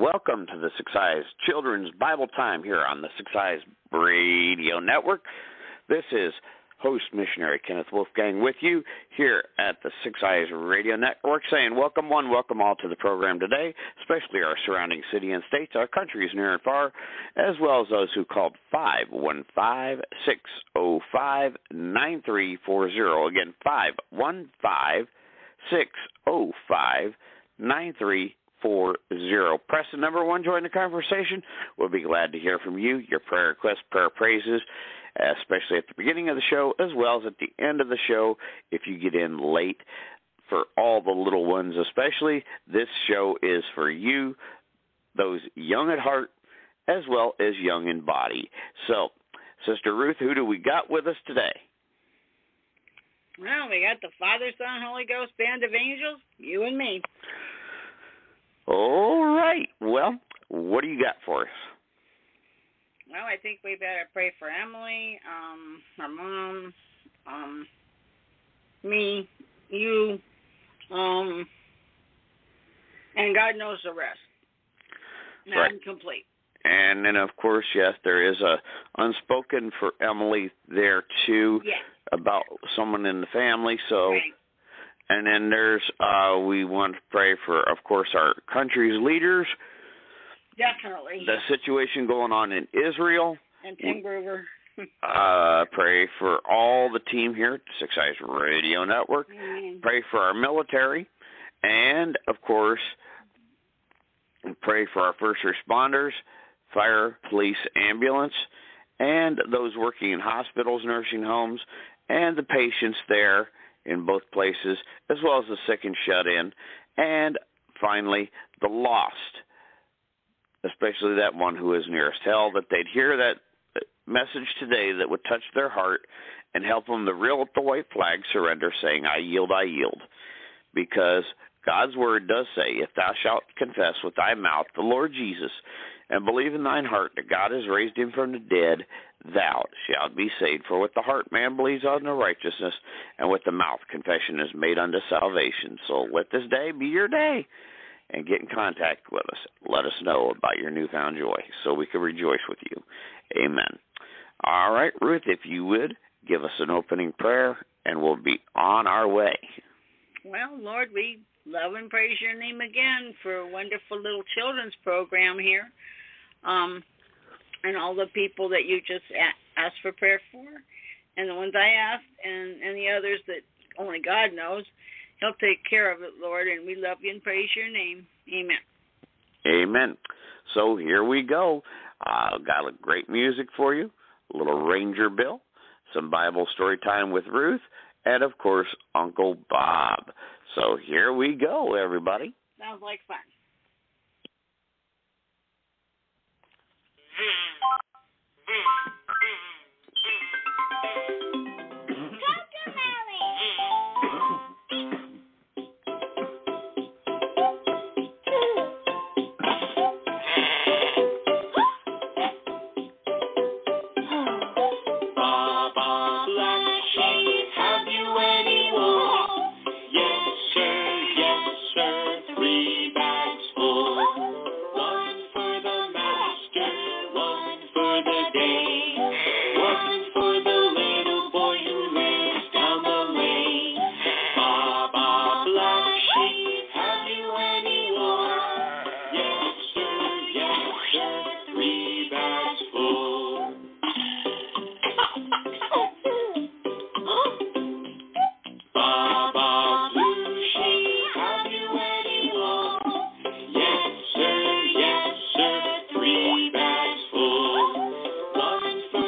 welcome to the Six Eyes Children's Bible Time here on the Six Eyes Radio Network. This is host missionary Kenneth Wolfgang with you here at the Six Eyes Radio Network, saying welcome one, welcome all to the program today, especially our surrounding city and states, our countries near and far, as well as those who called 515-605-9340. Again, 515-605-9340. Press the number 1, join the conversation. We'll be glad to hear from you, your prayer requests, prayer praises, especially at the beginning of the show, as well as at the end of the show if you get in late. For all the little ones especially, this show is for you, those young at heart, as well as young in body. So, Sister Ruth, who do we got with us today? Well, we got the Father, Son, Holy Ghost band of angels, you and me. All right. Well, what do you got for us? Well, I think we better pray for Emily, her mom, me, you, and God knows the rest. Right. I'm complete. And then, of course, yes, there is a unspoken for Emily there, too, yes, about someone in the family. So, right. And then there's, we want to pray for, of course, our country's leaders. Definitely. The situation going on in Israel. And Tim Groover. Pray for all the team here at Six Eyes Radio Network. Mm-hmm. Pray for our military. And, of course, pray for our first responders, fire, police, ambulance, and those working in hospitals, nursing homes, and the patients there in both places, as well as the sick and shut in. And, finally, the lost, especially that one who is nearest hell, that they'd hear that message today that would touch their heart and help them to reel up the white flag, surrender, saying, I yield, because God's word does say, if thou shalt confess with thy mouth the Lord Jesus and believe in thine heart that God has raised him from the dead, thou shalt be saved. For with the heart man believes unto righteousness, and with the mouth confession is made unto salvation. So let this day be your day, and get in contact with us. Let us know about your newfound joy so we can rejoice with you. Amen. All right, Ruth, if you would, give us an opening prayer, and we'll be on our way. Well, Lord, we love and praise your name again for a wonderful little children's program here, and all the people that you just asked for prayer for, and the ones I asked, and the others that only God knows. He'll take care of it, Lord, and we love you and praise your name. Amen. Amen. So here we go. Got a great music for you, a little Ranger Bill, some Bible story time with Ruth, and, of course, Uncle Bob. So here we go, everybody. Sounds like fun. One for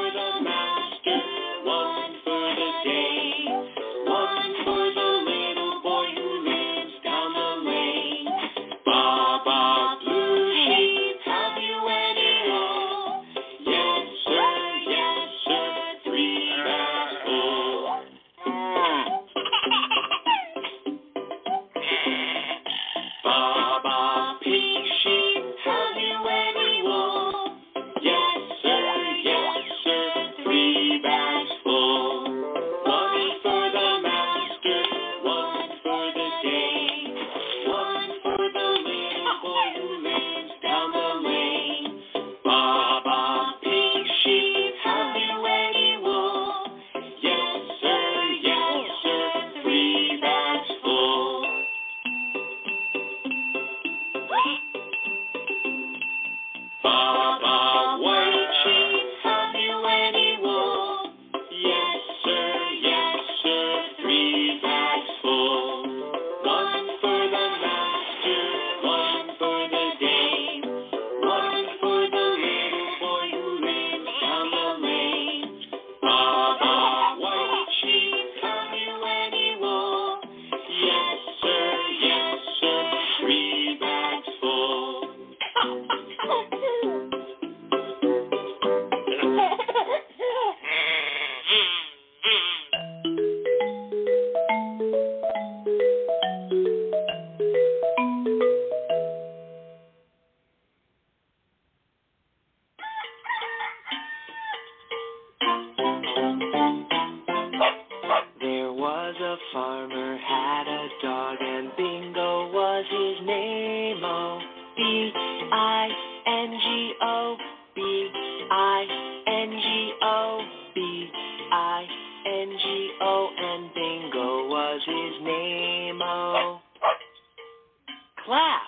Bingo, and Bingo was his name-o. Clap!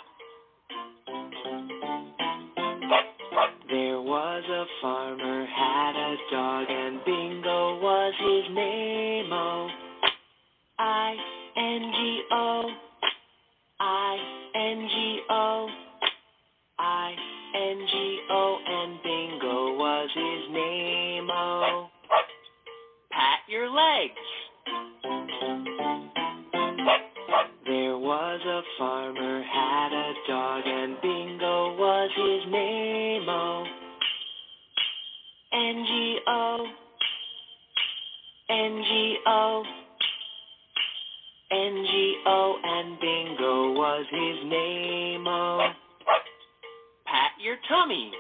There was a farmer, had a dog, and Bingo was his name-o. I-N-G-O, I-N-G-O, I-N-G-O, and Bingo was his name-o. Pat your legs. There was a farmer, had a dog, and Bingo was his name-o. N-G-O, N-G-O, N-G-O, and Bingo was his name-o. Pat your tummy.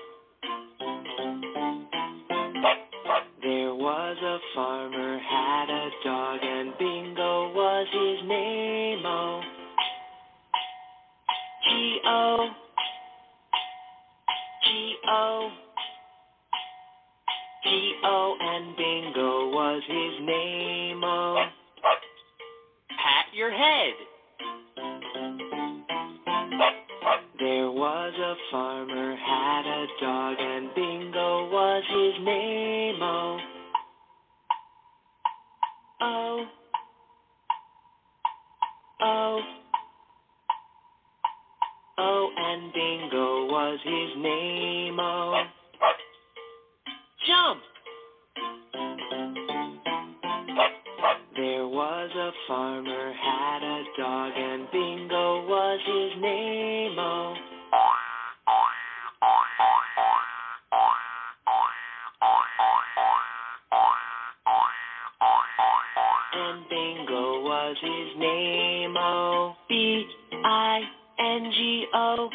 There was a farmer, had a dog, and Bingo was his name-o. G-O, G-O, G-O, and Bingo was his name-o. Pat your head. There was a farmer, had a dog, and Bingo was his name-o. Oh, oh, oh, and Bingo was his name-o. Jump! There was a farmer, had a dog, and Bingo was his name-o. And Bingo was his name-o. B-I-N-G-O,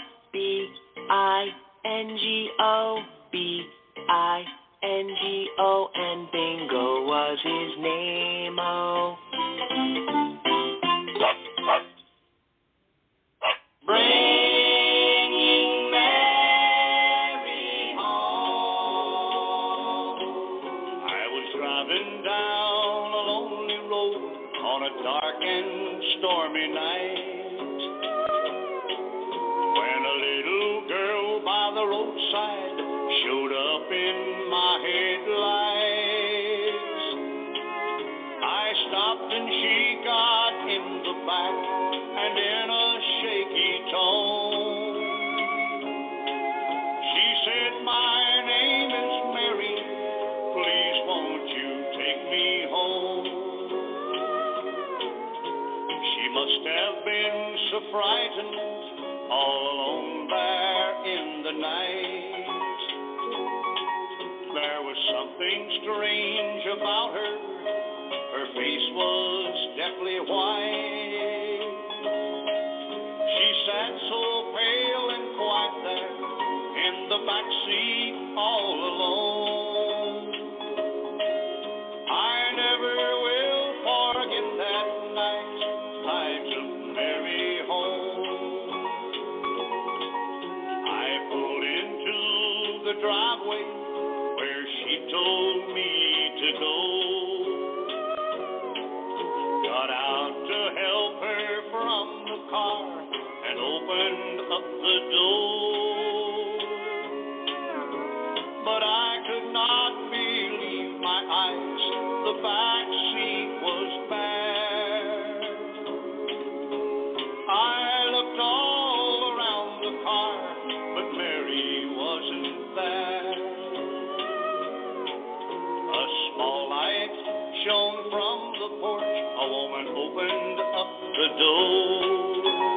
B-I-N-G-O, B-I-N-G-O, and Bingo was his name-o. Bringing Mary home. I was driving down a lonely road on a dark and stormy night, when a little girl by the roadside showed up in my headlights. I stopped and she got in the back, and in a shaky tone, she said, "My name is Mary, please won't you take me home?" She must have been so frightened, all alone there in the night. There was something strange about her. Her face was deathly white. She sat so pale and quiet there in the back seat all alone. I never will forget that night I took Mary home. I pulled into the driveway where she told me to go. Got out to help her from the car and opened up the door. But I could not believe my eyes. The back seat was bare. I looked all around the car, but Mary wasn't there. A small light shone from the porch. A woman opened up the door.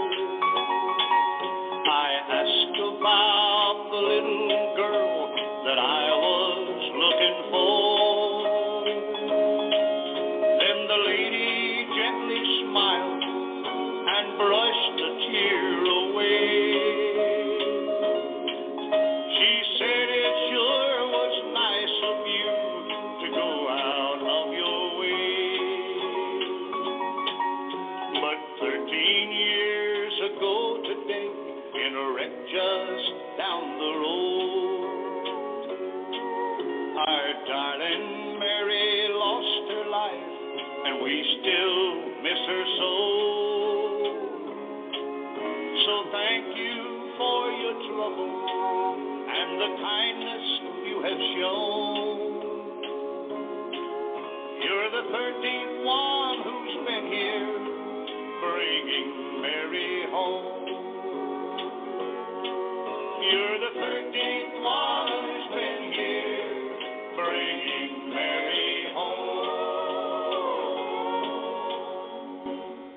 I asked about the little girl that I was looking for. Then the lady gently smiled and brushed a tear away. She said it sure was nice of you to go out of your way. But 13 years Our darling Mary lost her life, and we still miss her so. So thank you for your trouble and the kindness you have shown. You're the 13th one who's been here, bringing Mary home. You're the 13th one who's been here, bringing Mary home.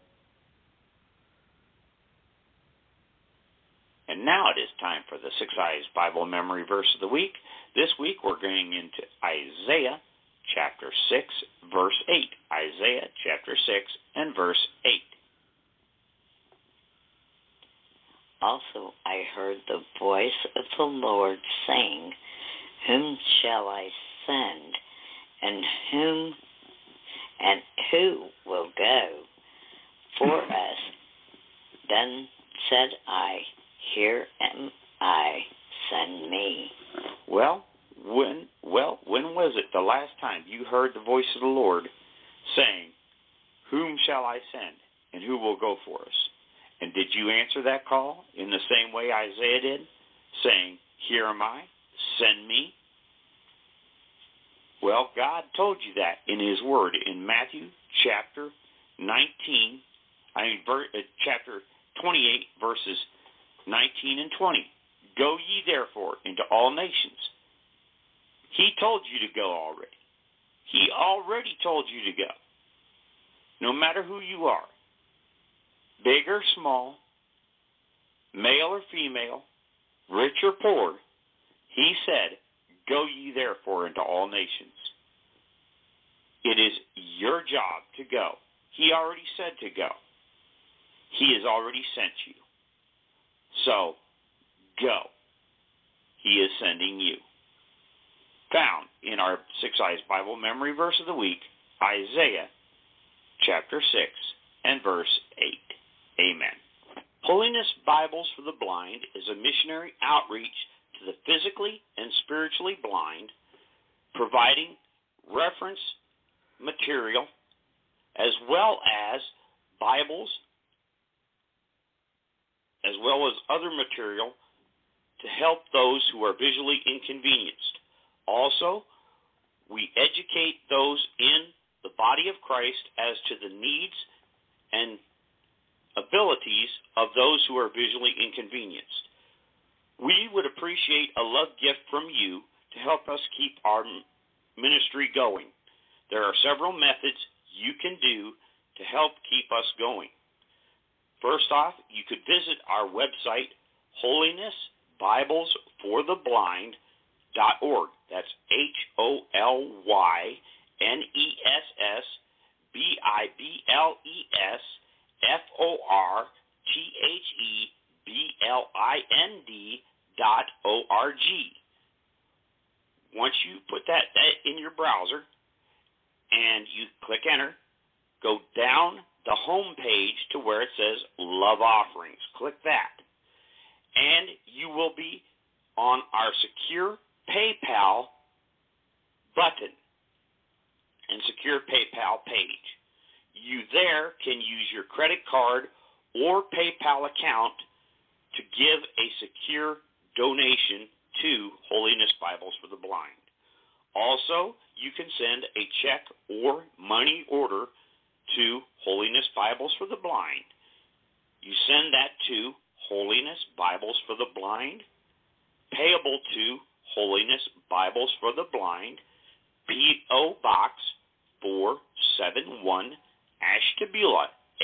And now it is time for the Six Eyes Bible Memory Verse of the Week. This week we're going into Isaiah chapter 6, verse 8. Isaiah chapter 6 and verse 8. Also I heard the voice of the Lord saying, Whom shall I send, and who will go for us? Then said I, Here am I, send me. When was it the last time you heard the voice of the Lord saying, Whom shall I send, and who will go for us? And did you answer that call in the same way Isaiah did, saying, Here am I, send me? Well, God told you that in His Word in Matthew chapter 28, verses 19 and 20. Go ye therefore into all nations. He told you to go already. He already told you to go. No matter who you are, big or small, male or female, rich or poor, He said, Go ye therefore into all nations. It is your job to go. He already said to go. He has already sent you. So, go. He is sending you. Found in our Six Eyes Bible Memory Verse of the Week, Isaiah chapter 6 and verse 8. Amen. Holiness Bibles for the Blind is a missionary outreach to the physically and spiritually blind, providing reference material as well as Bibles, as well as other material to help those who are visually inconvenienced. Also, we educate those in the body of Christ as to the needs and abilities of those who are visually inconvenienced. We would appreciate a love gift from you to help us keep our ministry going. There are several methods you can do to help keep us going. First off, you could visit our website, holinessbiblesfortheblind.org. That's HOLYNESBIBLESFORTHEBLIND.org. Once you put that in your browser and you click enter, go down the home page to where it says Love Offerings. Click that. And you will be on our secure PayPal button and secure PayPal page. You there can use your credit card or PayPal account to give a secure donation to Holiness Bibles for the Blind. Also, you can send a check or money order to Holiness Bibles for the Blind. You send that to Holiness Bibles for the Blind, payable to Holiness Bibles for the Blind, P.O. Box 471, Ashtabula,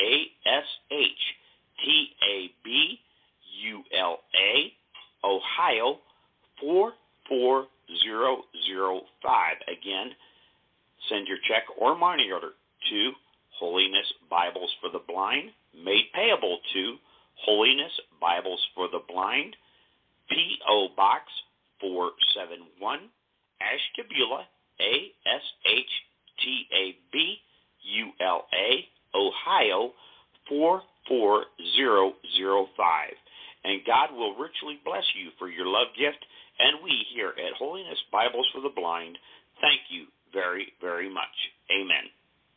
ASHTABULA, Ohio 44005. Again, send your check or money order to Holiness Bibles for the Blind, made payable to Holiness Bibles for the Blind, P.O. Box 471, Ashtabula, ASHTABULA, Ohio 44005. And God will richly bless you for your love gift, and we here at Holiness Bibles for the Blind mind. Thank you very, very much. Amen.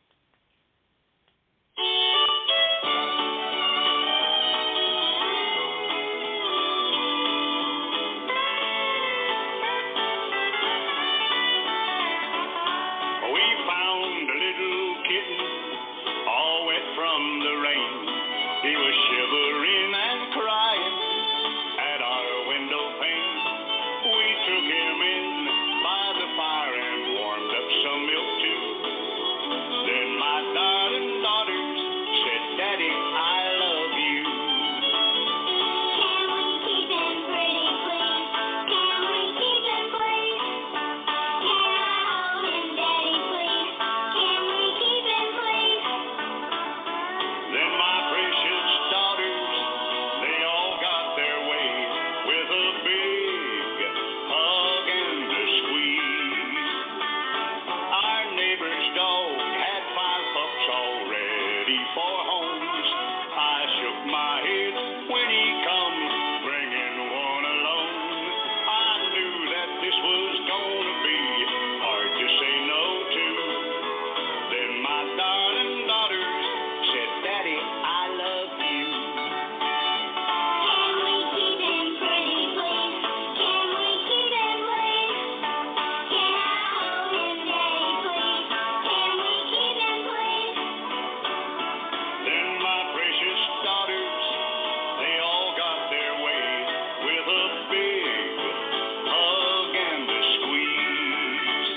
We found a little kitten, all wet from the rain. He was shivering and crying at our window pane. We took him in by the fire and warmed up some milk too. Then my darling daughters said, Daddy, I love you. Can we keep him pretty, please? Can we keep him, please? Can I hold him, Daddy, please? Can we keep him, please? Then my precious daughters, they all got their way with a big hug and a squeeze. Our neighbor's dog had 5 pups all ready for homes. I shook my head when he come bringing one alone. I knew that this was gonna be hard to say no to. Then my darling daughters said, Daddy, I love you. Can we keep him pretty, please? Can we keep him, please? Can I hold him, Daddy, please? Can we keep him, please? Then my precious daughters, they all got their way with a big hug and a squeeze.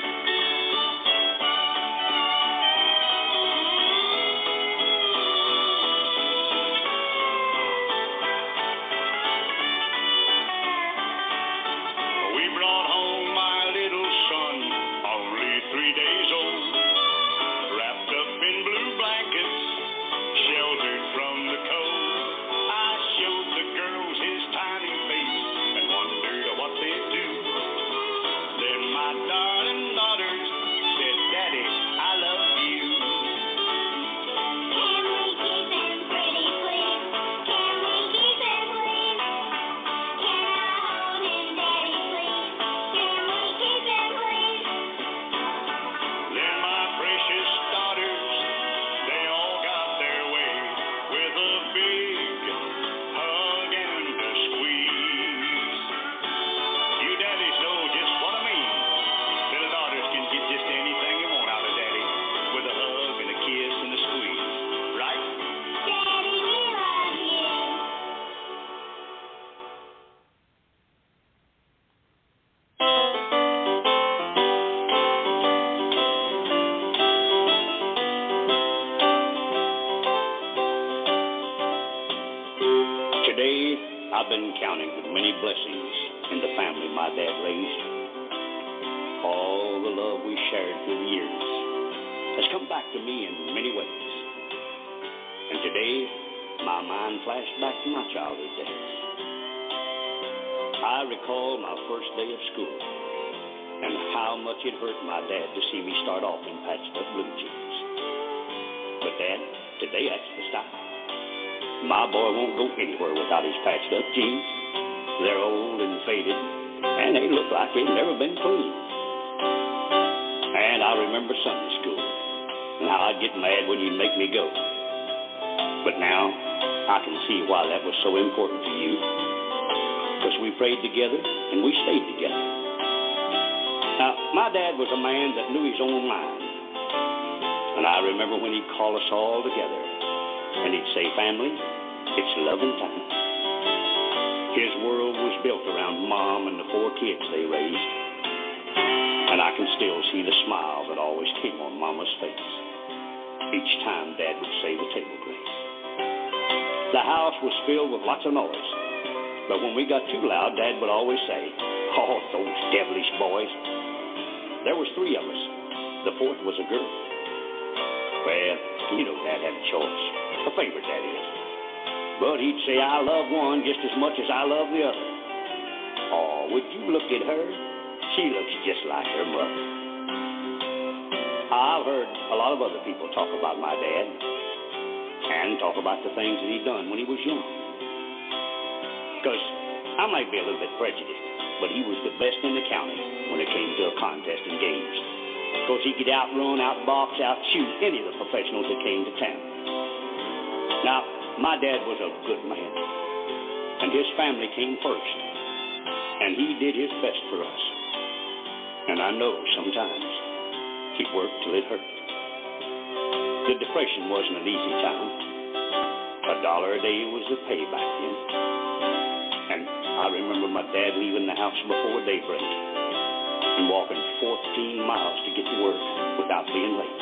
We brought home my little son, only 3 days old, wrapped up in blue blankets, sheltered from the cold. I showed the girls his tiny face and wondered what they'd do. Then my darling daughters said, Daddy, I love you. Can we keep him pretty, please? Can we keep him, please? Can I hold him, Daddy, please? Can we keep him, please? Then my precious daughters, they all got their way with a big hug and a squeeze. You daddies know just what I mean. Little daughters can get just anything they want out of daddy with a hug and a kiss and a squeeze. Right? Daddy, we love you. Today, I've been counting the many blessings in the family my dad raised. All the love we shared through the years has come back to me in many ways. And today, my mind flashed back to my childhood days. I recall my first day of school and how much it hurt my dad to see me start off in patched up blue jeans. But Dad, today that's the style. My boy won't go anywhere without his patched up jeans. They're old and faded, and they look like they've never been cleaned. And I remember Sunday school, and how I'd get mad when you'd make me go. But now, I can see why that was so important to you. Because we prayed together, and we stayed together. Now, my dad was a man that knew his own mind. And I remember when he'd call us all together, and he'd say, family, it's loving time. His world was built around Mom and the 4 kids they raised. And I can still see the smile that always came on Mama's face each time Dad would say the table grace. The house was filled with lots of noise, but when we got too loud, Dad would always say, oh, those devilish boys. There was 3 of us. The 4th was a girl. Well, you know Dad had a choice. A favorite, that is. But he'd say, I love one just as much as I love the other. Oh, would you look at her? She looks just like her mother. I've heard a lot of other people talk about my dad and talk about the things that he'd done when he was young. Because I might be a little bit prejudiced. but he was the best in the county when it came to a contest and games. Because he could outrun, outbox, outshoot any of the professionals that came to town. Now, my dad was a good man, and his family came first, and he did his best for us. And I know sometimes he worked till it hurt. The Depression wasn't an easy time. $1 a day was the pay back then. And I remember my dad leaving the house before daybreak and walking 14 miles to get to work without being late.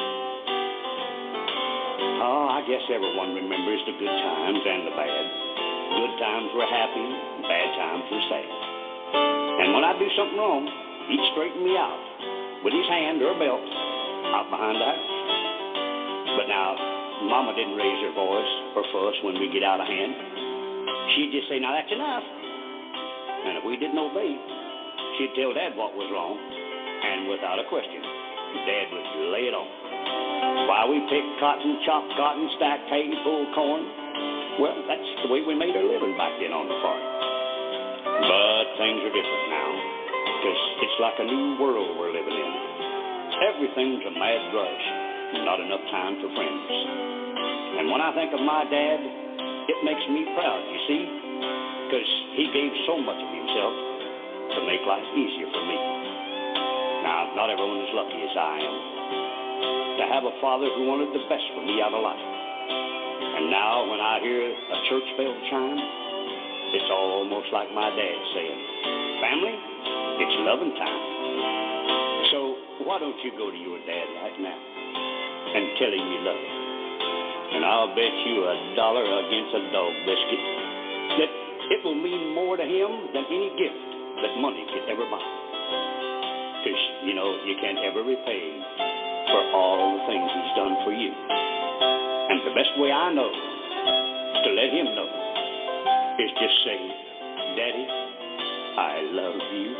Oh, I guess everyone remembers the good times and the bad. Good times were happy, bad times were sad. And when I do something wrong, he'd straighten me out with his hand or belt out behind the house. But now, Mama didn't raise her voice or fuss when we get out of hand. She'd just say, now that's enough. And if we didn't obey, she'd tell Dad what was wrong. And without a question, Dad would lay it on. While we picked cotton, chopped cotton, stacked hay, pulled corn, well, that's the way we made our living back then on the farm. But things are different now, because it's like a new world we're living in. Everything's a mad rush, not enough time for friends. And when I think of my dad, it makes me proud, you see, because he gave so much of himself to make life easier for me. Now, not everyone is lucky as I am to have a father who wanted the best for me out of life. And now when I hear a church bell chime, it's almost like my dad saying, family, it's loving time. So why don't you go to your dad right now and tell him you love him? And I'll bet you $1 against a dog biscuit that it will mean more to him than any gift that money could ever buy. Because, you know, you can't ever repay him for all the things he's done for you. And the best way I know to let him know is just say, Daddy, I love you.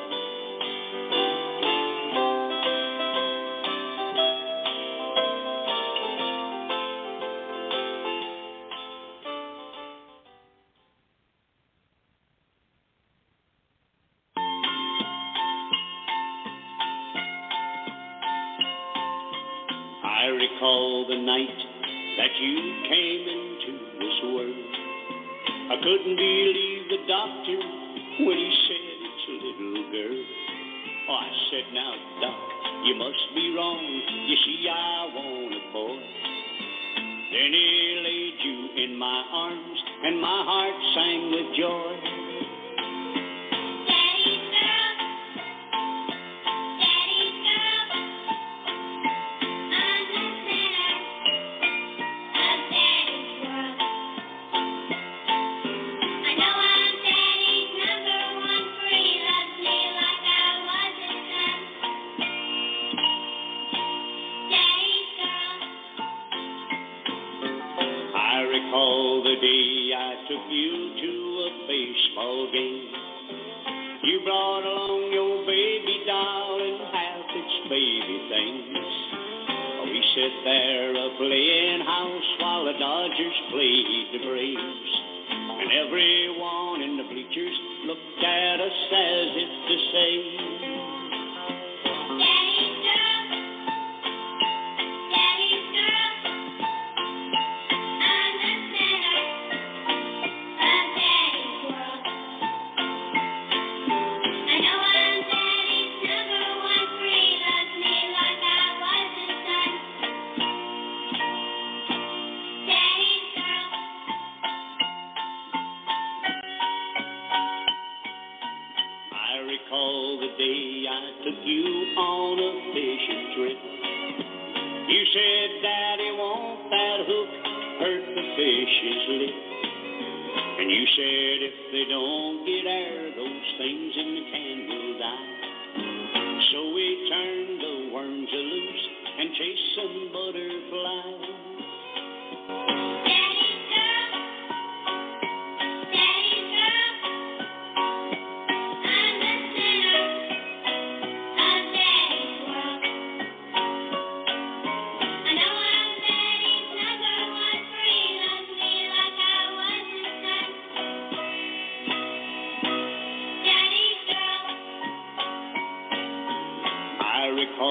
I recall the night that you came into this world. I couldn't believe the doctor when he said it's a little girl. Oh, I said, now, Doc, you must be wrong. You see, I want a boy. Then he laid you in my arms, and my heart sang with joy. Daddy's girl, Daddy's girl, I'm the center of Daddy's world. I know I'm Daddy's number one, for he loves me like I was his son. Daddy's girl. I recall the day I took you to a baseball game. You brought along your baby doll and half its baby things. We sat there playing house while the Dodgers played the Braves. And everyone in the bleachers looked at us as if to say, Daddy's girl, Daddy's girl, I'm the center of Daddy's world. I know I'm Daddy's number one, for he loves me like I was his son. Daddy's girl. I recall the day I took you on a fishing trip. You said, Daddy, won't that hook hurt the fish's lip? And you said, if they don't get air, those things in the can will die. So we turned the worms loose and chased some butterflies. Daddy's girl, Daddy's girl, I'm the center of Daddy's world. I know I'm Daddy's number one, for he loves me like I was his son. Daddy's girl.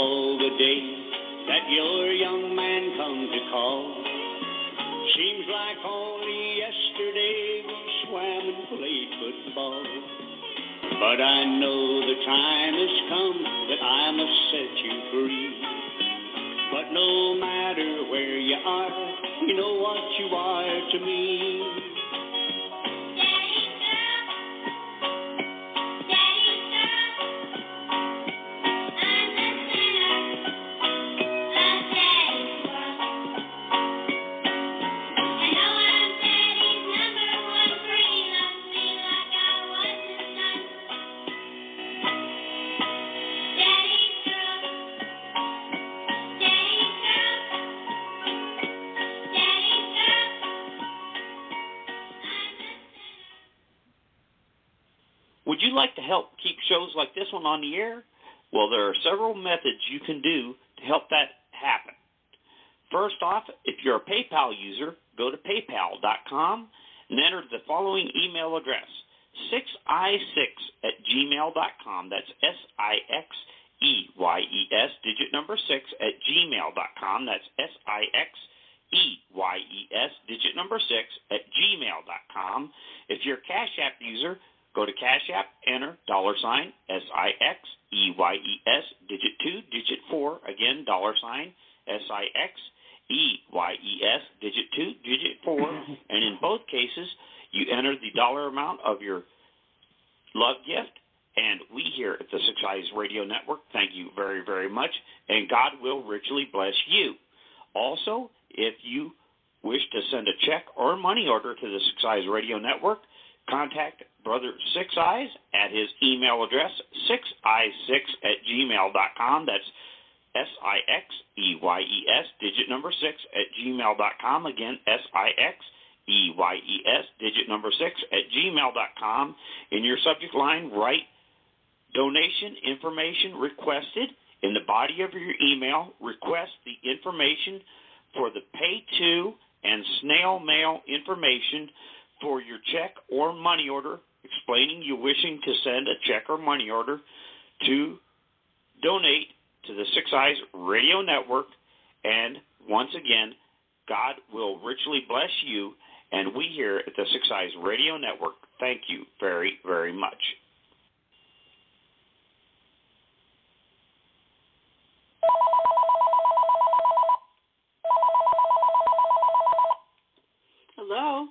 recall the day that your young man come to call. Seems like only yesterday we swam and played football. But I know the time has come that I must set you free. But no matter where you are, you know what you are to me. Would you like to help keep shows like this one on the air? Well, there are several methods you can do to help that happen. First off, if you're a PayPal user, go to paypal.com and enter the following email address, 6i6@gmail.com. That's SIXEYES, digit number 6@gmail.com. That's SIXEYES, digit number 6@gmail.com. If you're a Cash App user, go to Cash App, enter $SIXEYES, digit 2, digit 4, again, $SIXEYES, digit 2, digit 4, and in both cases, you enter the dollar amount of your love gift, and we here at the Six Eyes Radio Network thank you very, very much, and God will richly bless you. Also, if you wish to send a check or a money order to the Six Eyes Radio Network, contact Brother Six Eyes at his email address, 6i6@gmail.com. That's SIXEYES, digit number 6@gmail.com. Again, SIXEYES, digit number 6@gmail.com. In your subject line, write donation information requested. In the body of your email, request the information for the pay to and snail mail information for your check or money order, explaining you wishing to send a check or money order to donate to the Six Eyes Radio Network. And once again, God will richly bless you, and we here at the Six Eyes Radio Network thank you very, very much. Hello?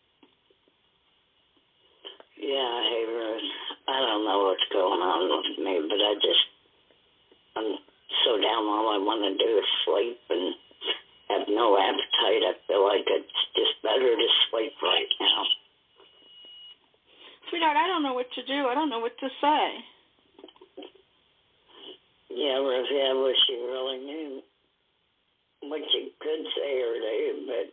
Yeah, hey, Ruth. I don't know what's going on with me, but I'm so down. All I want to do is sleep and have no appetite. I feel like it's just better to sleep right now. Sweetheart, I don't know what to do. I don't know what to say. Yeah, Rosie, I wish you really knew what you could say or do, but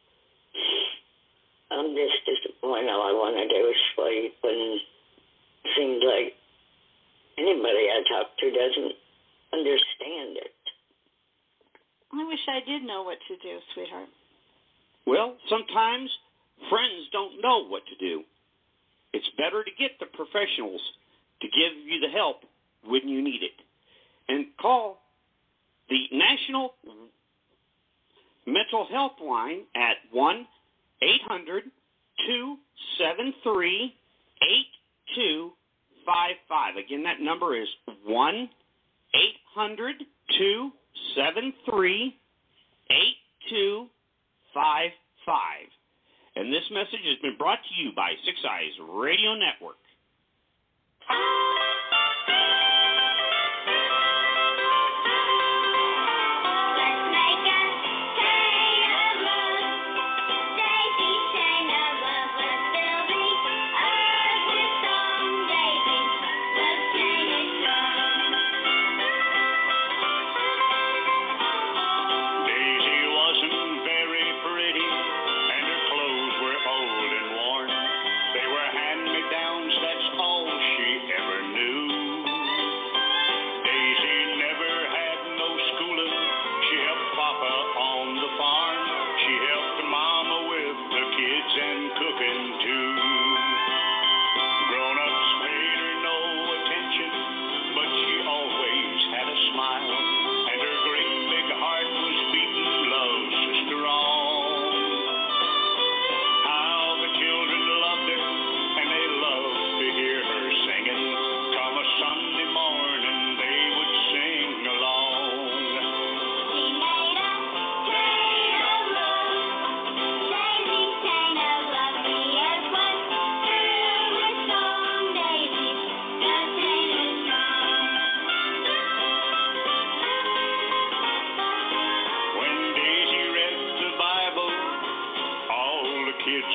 I'm just disappointed. All I want to do is sleep, and it seems like anybody I talk to doesn't understand it. I wish I did know what to do, sweetheart. Well, sometimes friends don't know what to do. It's better to get the professionals to give you the help when you need it. And call the National Mental Health Line at 1-800-273-8255. Again, that number is 1-800-273-8255. And this message has been brought to you by Six Eyes Radio Network. They were hand-me-downs, that's all she ever knew.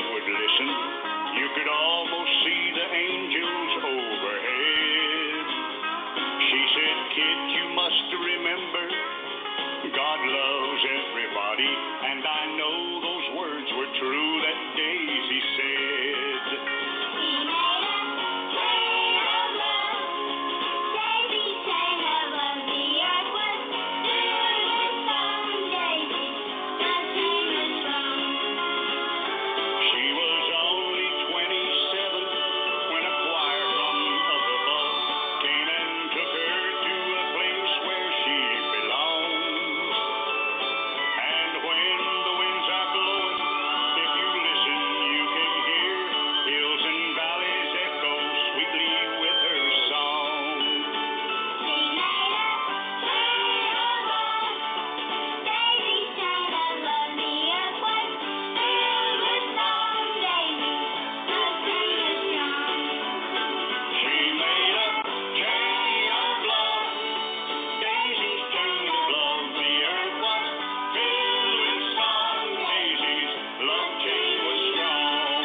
would listen, you could almost see the angels overhead. She said, kid, you must remember, God loves everybody, and I know those words were true that Daisy said. He made a chain of love. Daisy sang of love. The earth was filled with song. Daisy, the chain was strong. She was only 27 when a choir from up above came and took her to a place where she belongs. And when the winds are blowing, if you listen, you can hear hills and valleys echo sweetly with her song. She made a chain of love. Daisy sang of love. The earth was filled with song. Daisy, the chain was strong. She made a chain of love, Daisy's chain of love. The earth was filled with song. Daisy's love chain was strong.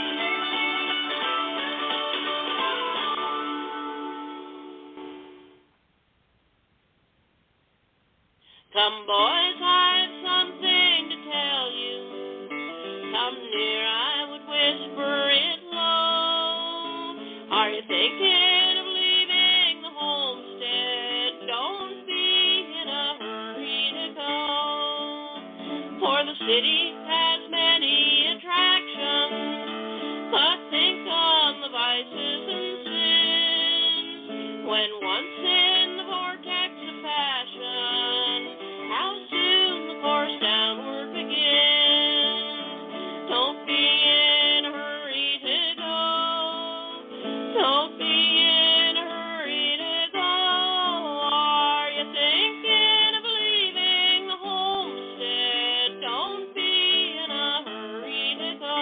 Come, boys, I've something to tell you. Come near, I would whisper it low. Are you thinking of leaving the homestead? Don't be in a hurry to go. For the city has many attractions, but think on the vices and sins. When once in the vortex of fashion, how soon the course downward begins. Don't be in a hurry to go. Don't be in a hurry to go. Are you thinking of leaving the homestead? Don't be in a hurry to go.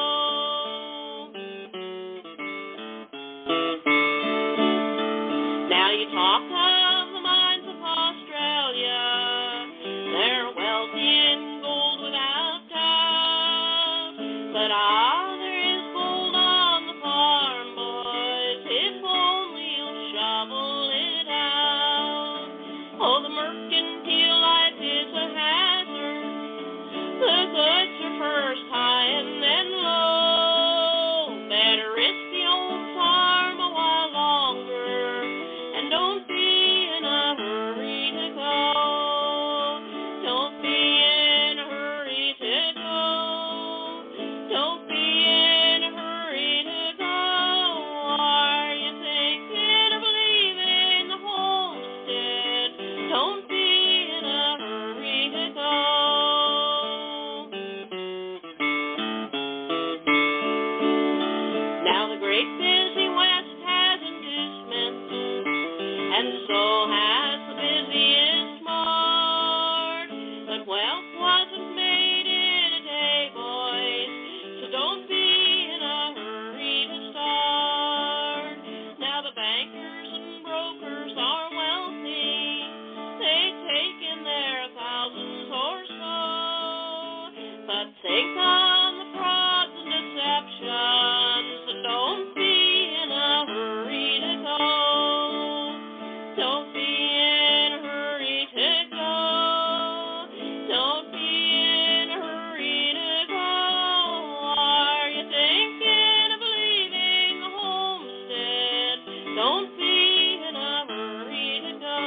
Now you talk of the mines of Australia. They're wealthy in gold without doubt. But there is gold on the farm, boys, if only you'll shovel it out. Oh, the mercantile life is a hazard. The goods are first high and then low. Better risk the old farm a while longer, and don't be in a hurry to go. Don't be in a hurry to go. Don't be in a hurry to go. Are you thinking of leaving the homestead? Don't be in a hurry to go. Now the great busy West has inducements, and so has the busiest mart. But wealth wasn't made in a day, boys, so don't be in a hurry to start. Now the bankers and brokers are wealthy. They take in their thousands or so. But think on the frauds and deceptions, and don't be in a hurry to go. Don't be in a hurry to go. Don't be in a hurry to go. Are you thinking of leaving the homestead? Don't be in a hurry to go.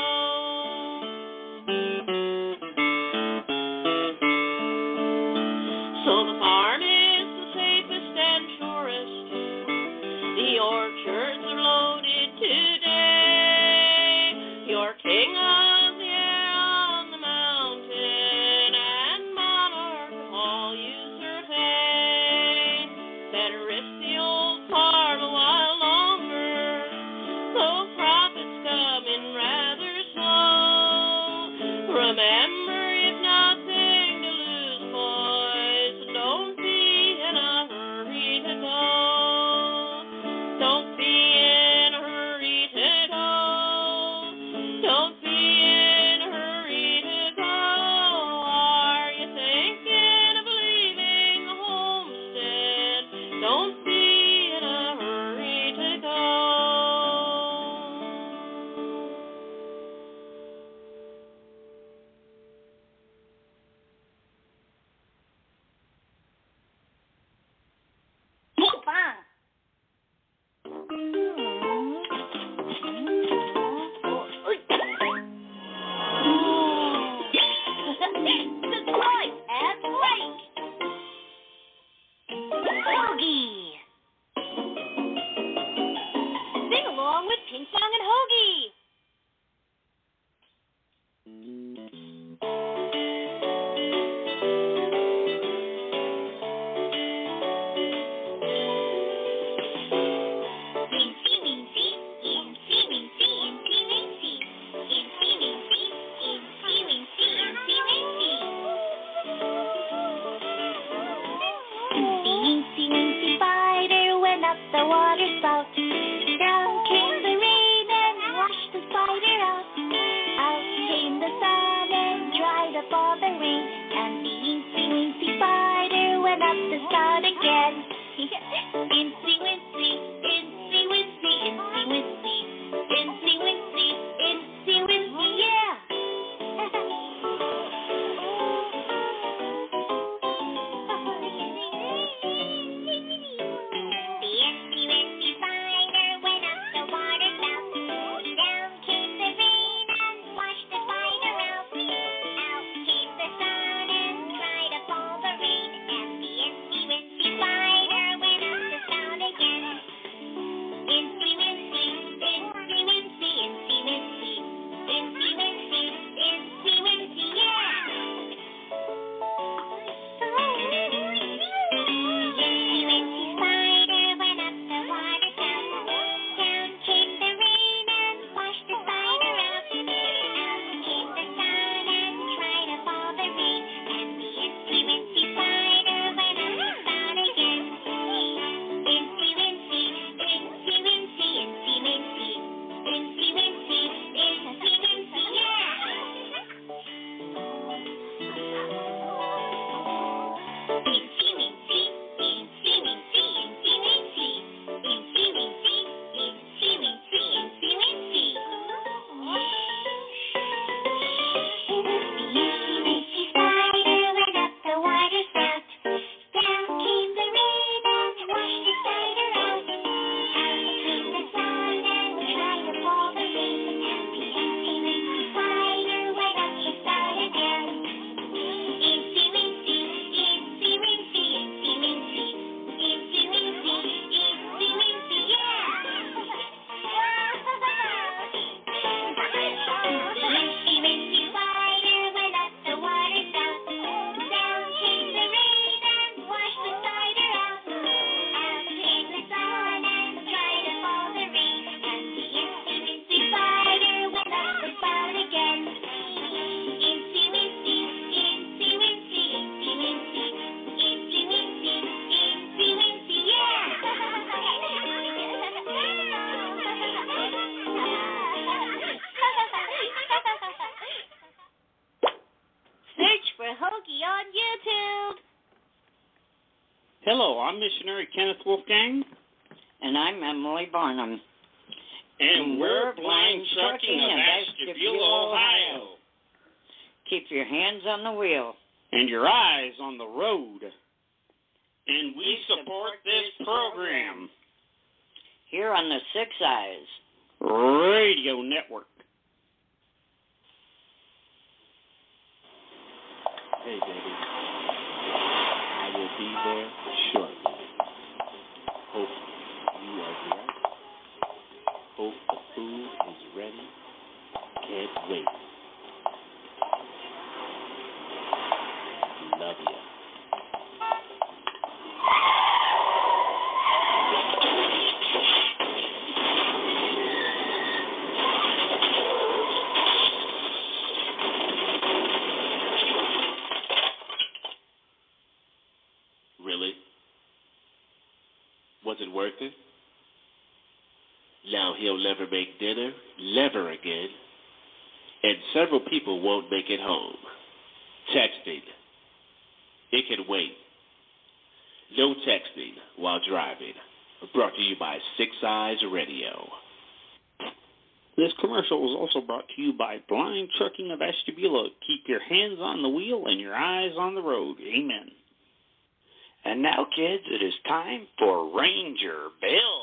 So the farm is the safest and surest. The orchards are loaded today. You're king of the air on the mountain, and monarch of all you survey. Better risk the old farm a while longer, though profits come in rather slow. Remember, you've nothing to lose, boys. Don't be in a hurry to go. Don't be in a hurry to go. Don't be in a hurry to go. Are you thinking of leaving the homestead? fall the rain, and the Incy Wincy Spider went up the spout again. Incy Wincy, Incy Wincy, Incy Wincy, Incy Wincy, Incy Wincy, yeah! The Incy Wincy Spider went up the water spout. Down came the rain and washed the spider out. Out came the sun and dried up all the rain, and the Incy Wincy Spider went up the spout again. Incy Wincy, Incy Wincy, Incy Wincy, Incy Wincy, Incy Wincy, yeah! Incy Wincy Spider went up the water spout. Down came the rain and washed the spider out. Out came the sun and dried up all the rain, and the Incy Wincy Spider went up the spout again. Incy Wincy, Incy Wincy, Incy Wincy, Incy Wincy, Incy Wincy, yeah! Incy Wincy, Incy Wincy, Incy Wincy, Incy Wincy, Incy Wincy, Incy Wincy. The Incy Wincy Spider went up the water spout. Down came the rain and washed the spider out. Out came the sun and dried up all the rain, and the Incy Wincy Spider went up the spout again. Incy Wincy, Incy Wincy, Incy Wincy, Incy Wincy, Incy Wincy, yeah! The Incy Wincy Spider went up the water spout. Down came the rain and washed the spider out. Out came the sun and dried up all the rain, and the Incy Wincy Spider went up the spout again. Incy Wincy, Incy Wincy, Incy Wincy, Incy Wincy, Incy Wincy, yeah! Search for Hoagie on YouTube. Hello, I'm missionary Kenneth Wolfgang, And I'm Emily Barnum. and we're Blind Trucking of Ashtabula, Ohio. Keep your hands on the wheel. And your eyes on the road. And we support this program. Here on the Six Eyes. Radio Network. Hey, baby. I will be there shortly. Hope you are dressed. Hope the food is ready. Can't wait. Love you. Really? Was it worth it? Now he'll never make dinner, never again. And several people won't make it home. Texting. It can wait. No texting while driving. Brought to you by Six Eyes Radio. This commercial was also brought to you by Blind Trucking of Ashtabula. Keep your hands on the wheel and your eyes on the road. Amen. And now, kids, it is time for Ranger Bill.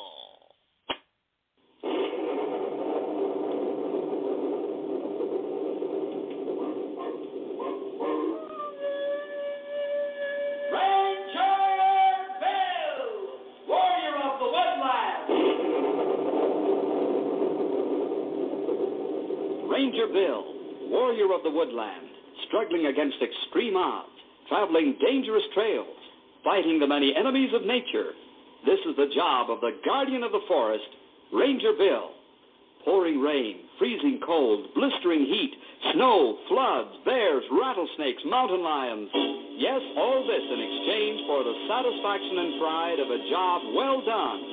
Ranger Bill, warrior of the woodland, struggling against extreme odds, traveling dangerous trails, fighting the many enemies of nature. This is the job of the guardian of the forest, Ranger Bill. Pouring rain, freezing cold, blistering heat, snow, floods, bears, rattlesnakes, mountain lions. Yes, all this in exchange for the satisfaction and pride of a job well done.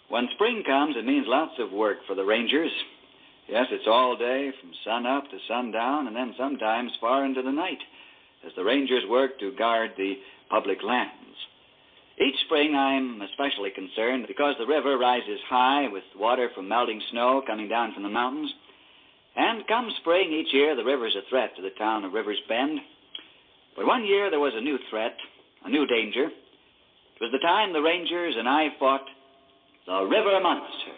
When spring comes, it means lots of work for the rangers. Yes, it's all day from sun up to sundown, and then sometimes far into the night, as the rangers work to guard the public lands. Each spring I'm especially concerned because the river rises high with water from melting snow coming down from the mountains. And come spring each year, the river's a threat to the town of River's Bend. But one year there was a new threat, a new danger. It was the time the rangers and I fought the river monster.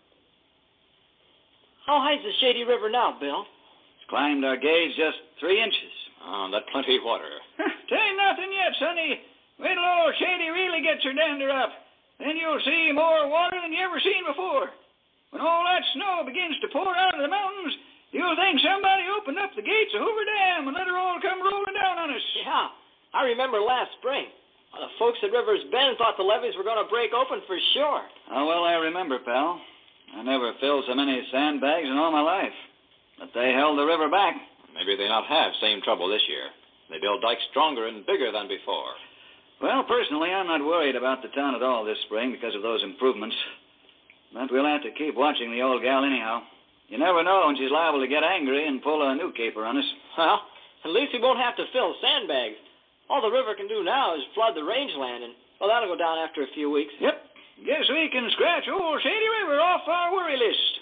How high's the Shady River now, Bill? It's climbed our gauge just 3 inches. Oh, that plenty of water. Tain't nothing yet, Sonny. Wait till old Shady really gets her dander up. Then you'll see more water than you ever seen before. When all that snow begins to pour out of the mountains, you'll think somebody opened up the gates of Hoover Dam and let her all come rolling down on us. Yeah, I remember last spring. The folks at River's Bend thought the levees were going to break open for sure. Oh, well, I remember, pal. I never filled so many sandbags in all my life. But they held the river back. Maybe they not have same trouble this year. They build dikes stronger and bigger than before. Well, personally, I'm not worried about the town at all this spring because of those improvements. But we'll have to keep watching the old gal anyhow. You never know when she's liable to get angry and pull a new caper on us. Well, at least we won't have to fill sandbags. All the river can do now is flood the rangeland, and, well, that'll go down after a few weeks. Yep. Guess we can scratch old Shady River off our worry list.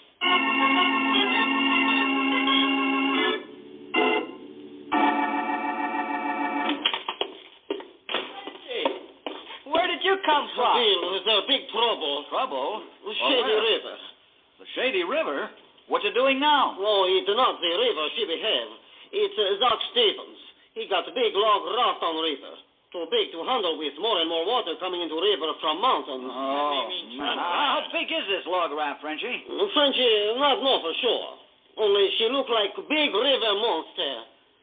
Where did you come from? Bill, there's a big trouble. Trouble? The Shady River. The Shady River? What's it doing now? No, it's not the river she behave. It's Zach Stevens. He got a big log raft on river. Too big to handle with more and more water coming into river from mountain. Oh, man. How big is this log raft, Frenchie? Frenchie, not know for sure. Only she look like big river monster.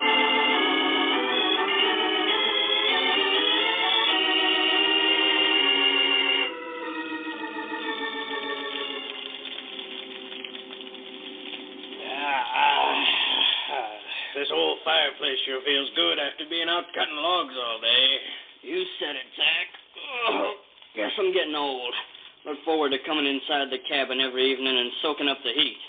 This old fireplace sure feels good after being out cutting logs all day. You said it, Zach. Oh, guess I'm getting old. Look forward to coming inside the cabin every evening and soaking up the heat.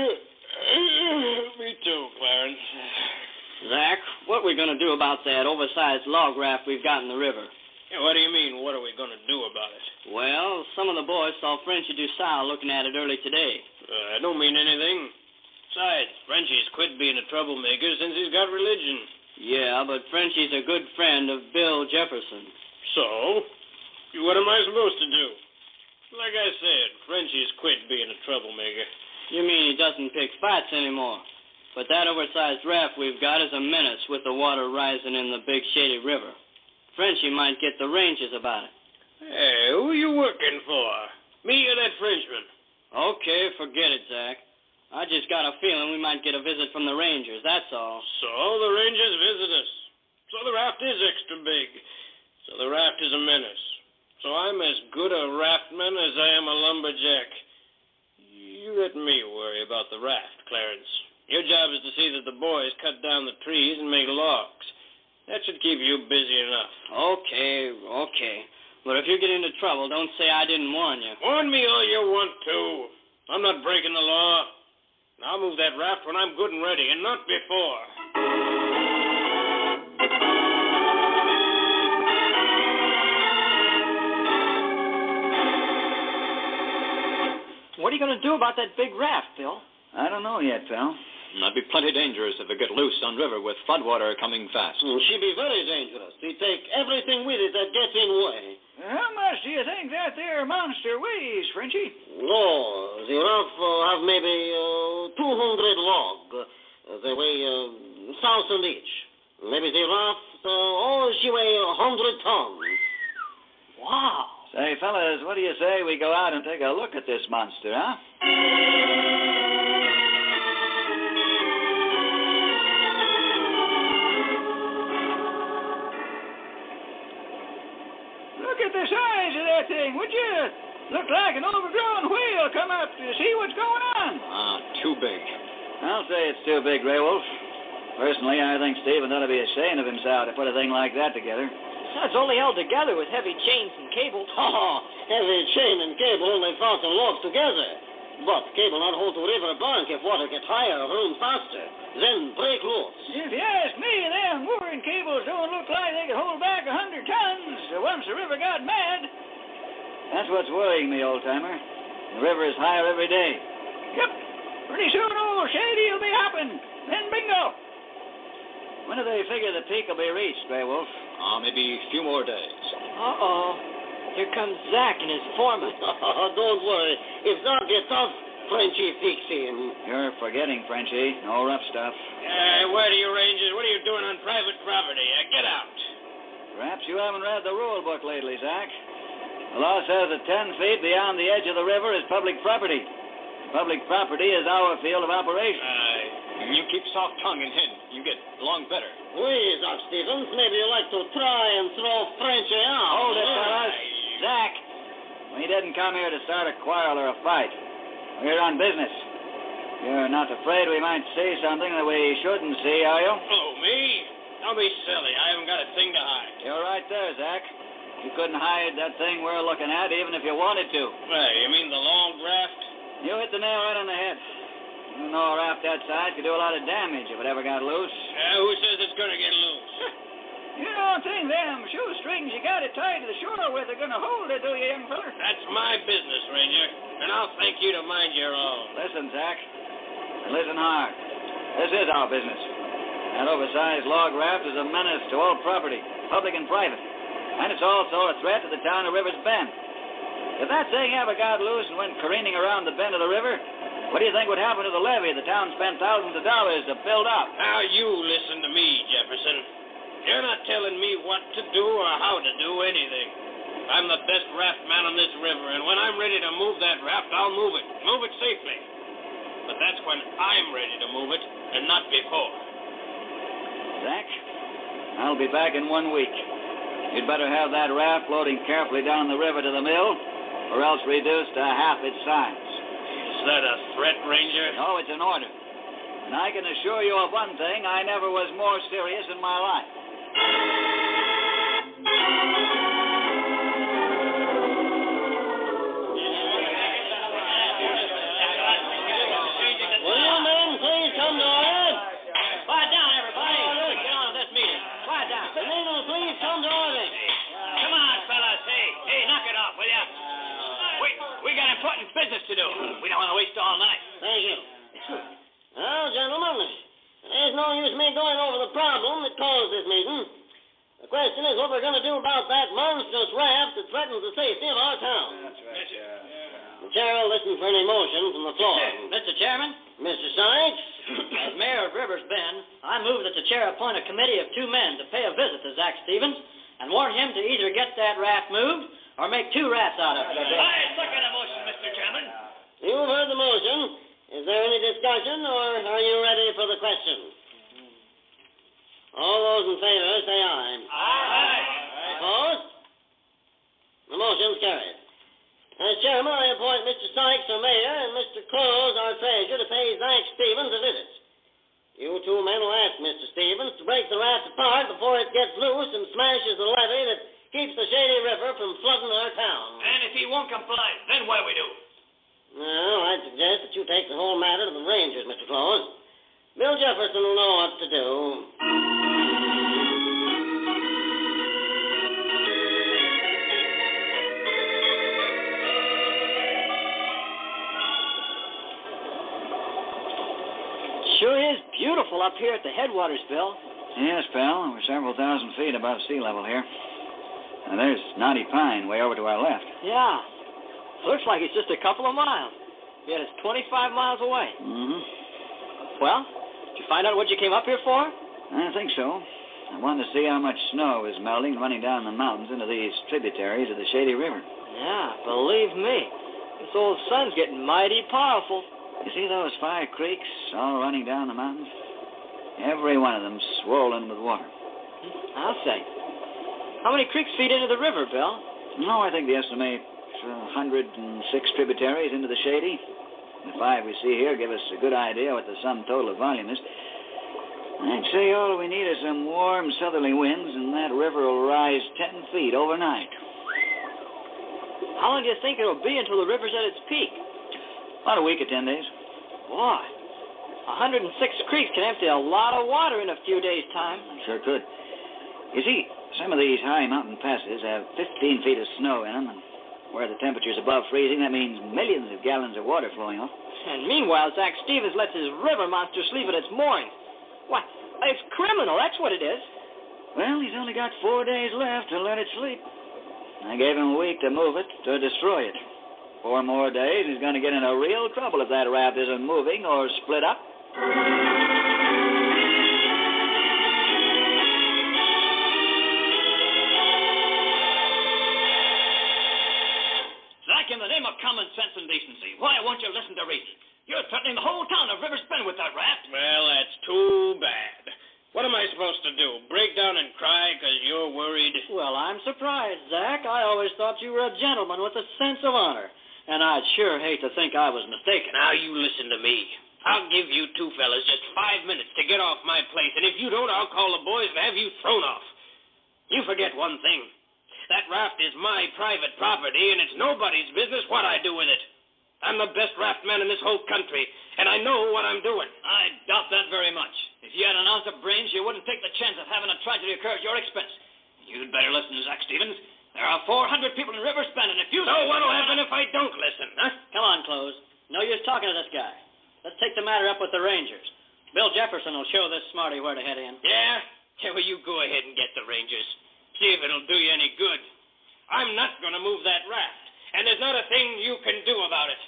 Me too, Clarence. Zach, what are we going to do about that oversized log raft we've got in the river? Yeah, what do you mean, what are we going to do about it? Well, some of the boys saw Frenchie DuSalle looking at it early today. I don't mean anything. Besides, Frenchie's quit being a troublemaker since he's got religion. Yeah, but Frenchie's a good friend of Bill Jefferson. So? What am I supposed to do? Like I said, Frenchie's quit being a troublemaker. You mean he doesn't pick fights anymore? But that oversized raft we've got is a menace with the water rising in the big Shady River. Frenchie might get the rangers about it. Hey, who you working for? Me or that Frenchman? Okay, forget it, Zach. I just got a feeling we might get a visit from the rangers, that's all. So the rangers visit us. So the raft is extra big. So the raft is a menace. So I'm as good a raftman as I am a lumberjack. You let me worry about the raft, Clarence. Your job is to see that the boys cut down the trees and make logs. That should keep you busy enough. Okay. But if you get into trouble, don't say I didn't warn you. Warn me all you want to. I'm not breaking the law. I'll move that raft when I'm good and ready, and not before. What are you going to do about that big raft, Bill? I don't know yet, pal. That'd be plenty dangerous if it get loose on river with floodwater coming fast. She be very dangerous. She take everything with it that gets in way. How much do you think that there monster weighs, Frenchie? No, the raft have maybe 200 log. They weigh 1,000 each. Maybe the raft, she weigh 100 tons. Wow. Say, fellas, what do you say we go out and take a look at this monster, huh? Look at the size of that thing, would you? Look like an overgrown whale come up to see what's going on. Too big. I'll say it's too big, Grey Wolf. Personally, I think Stephen ought to be ashamed of himself to put a thing like that together. It's only held together with heavy chains and cable. Oh, heavy chain and cable only fasten logs together. But cable not hold to river bank if water get higher or run faster. Then break loose. If you ask me, them mooring cables don't look like they could hold back 100 tons once the river got mad. That's what's worrying me, old-timer. The river is higher every day. Yep. Pretty soon old Shady will be hopping. Then bingo. When do they figure the peak will be reached, Grey Wolf? Maybe a few more days. Uh-oh. Here comes Zach and his foreman. Don't worry. If Zach gets off, Frenchie fix him. You're forgetting, Frenchie. No rough stuff. Where do you, Rangers? What are you doing on private property? Get out. Perhaps you haven't read the rule book lately, Zach. The law says that 10 feet beyond the edge of the river is public property. Public property is our field of operation. You keep soft-tongued and hidden. You get along better. Please, Zach Stevens, maybe you'd like to try and throw Frenchie out. Hold it, fellas. Zach, we didn't come here to start a quarrel or a fight. We're here on business. You're not afraid we might say something that we shouldn't see, are you? Oh, me? Don't be silly. I haven't got a thing to hide. You're right there, Zach. You couldn't hide that thing we're looking at even if you wanted to. Hey, you mean the long raft? You hit the nail right on the head. You know a raft that size could do a lot of damage if it ever got loose. Who says it's going to get loose? You don't think them shoestrings you got it tied to the shore with are going to hold it, do you, young feller? That's my business, Ranger. And I'll thank you to mind your own. Listen, Zach. And listen hard. This is our business. That oversized log raft is a menace to all property, public and private. And it's also a threat to the town of River's Bend. If that thing ever got loose and went careening around the bend of the river, what do you think would happen to the levee the town spent thousands of dollars to build up? Now, you listen to me, Jefferson. You're not telling me what to do or how to do anything. I'm the best raft man on this river, and when I'm ready to move that raft, I'll move it. Move it safely. But that's when I'm ready to move it, and not before. Zach, I'll be back in 1 week. You'd better have that raft floating carefully down the river to the mill, or else reduced to half its size. Is that a threat, Ranger? No, it's an order. And I can assure you of one thing, I never was more serious in my life. Will you men please come to order? Quiet down, everybody. Get on with this meeting. Quiet down. The men will please come to order. Come on, fellas. Hey, knock it off, will ya? We got important business to do. We don't want to waste all night. Thank you. Well, gentlemen, there's no use me going over the problem that caused this meeting. The question is what we're going to do about that monstrous raft that threatens the safety of our town. That's right, yeah. The chair will listen for any motion from the floor. Mr. Chairman? Mr. Sykes? As mayor of Rivers Bend, I move that the chair appoint a committee of 2 men to pay a visit to Zach Stevens and warn him to either get that raft moved or make 2 rafts out of it. I second the motion, Mr. Chairman. You've heard the motion. Is there any discussion, or are you ready for the question? All those in favor, say aye. Aye. Opposed? The motion's carried. As chairman, I appoint Mr. Sykes, our mayor, and Mr. Close, our treasurer, to pay Zach Stevens a visit. You 2 men will ask Mr. Stevens to break the raft apart before it gets loose and smashes the levee that keeps the Shady River from flooding our town. And if he won't comply, then what do we do? Well, I'd suggest that you take the whole matter to the Rangers, Mr. Close. Bill Jefferson will know what to do. Sure is beautiful up here at the headwaters, Bill. Yes, pal. We're several thousand feet above sea level here. Now, there's Knotty Pine way over to our left. Yeah. Looks like it's just a couple of miles. Yet it's 25 miles away. Mm-hmm. Well, did you find out what you came up here for? I think so. I wanted to see how much snow is melting and running down the mountains into these tributaries of the Shady River. Yeah, believe me. This old sun's getting mighty powerful. You see those 5 creeks all running down the mountains? Every one of them swollen with water. I'll say. How many creeks feed into the river, Bill? No, I think they estimate 106 tributaries into the Shady. The 5 we see here give us a good idea what the sum total of volume is. I'd say all we need is some warm southerly winds, and that river will rise 10 feet overnight. How long do you think it'll be until the river's at its peak? About a week or 10 days. Boy, 106 creeks can empty a lot of water in a few days' time. Sure could. You see, some of these high mountain passes have 15 feet of snow in them, and where the temperature's above freezing, that means millions of gallons of water flowing off. And meanwhile, Zach Stevens lets his river monster sleep at its moorings. What? It's criminal, that's what it is. Well, he's only got 4 days left to let it sleep. I gave him a week to move it, to destroy it. 4 more days, he's going to get into real trouble if that raft isn't moving or split up. Zach, in the name of common sense and decency, why won't you listen to reason? You're threatening the whole town of River's Bend with that raft. Well, that's too bad. What am I supposed to do? Break down and cry because you're worried? Well, I'm surprised, Zach. I always thought you were a gentleman with a sense of honor. And I'd sure hate to think I was mistaken. Now, you listen to me. I'll give you two fellas just 5 minutes to get off my place, and if you don't, I'll call the boys and have you thrown off. You forget one thing. That raft is my private property, and it's nobody's business what I do with it. I'm the best raftman in this whole country, and I know what I'm doing. I doubt that very much. If you had an ounce of brains, you wouldn't take the chance of having a tragedy occur at your expense. You'd better listen to Zach Stevens. There are 400 people in River's Bend, and if you... So what'll happen if I don't listen, huh? Come on, Close. No use talking to this guy. Let's take the matter up with the Rangers. Bill Jefferson will show this smarty where to head in. Yeah? Yeah, well, you go ahead and get the Rangers. See if it'll do you any good. I'm not going to move that raft, and there's not a thing you can do about it.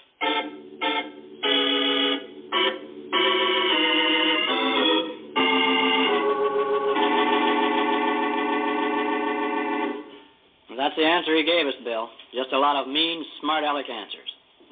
Well, that's the answer he gave us, Bill. Just a lot of mean, smart-aleck answers.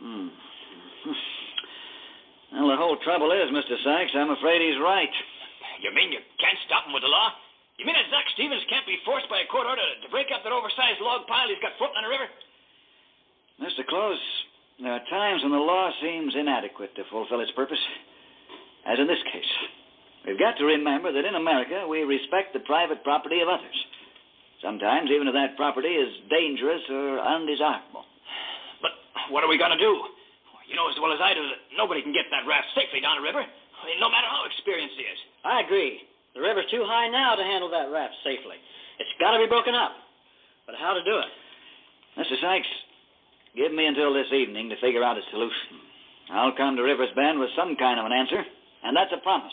Well, the whole trouble is, Mr. Sykes, I'm afraid he's right. You mean you can't stop him with the law? You mean that Zach Stevens can't be forced by a court order to break up that oversized log pile he's got floating on the river? Mr. Close, there are times when the law seems inadequate to fulfill its purpose, as in this case. We've got to remember that in America we respect the private property of others, sometimes even if that property is dangerous or undesirable. But what are we going to do? You know as well as I do that nobody can get that raft safely down the river, no matter how experienced he is. I agree. The river's too high now to handle that raft safely. It's got to be broken up. But how to do it? Mr. Sykes, give me until this evening to figure out a solution. I'll come to River's Bend with some kind of an answer, and that's a promise.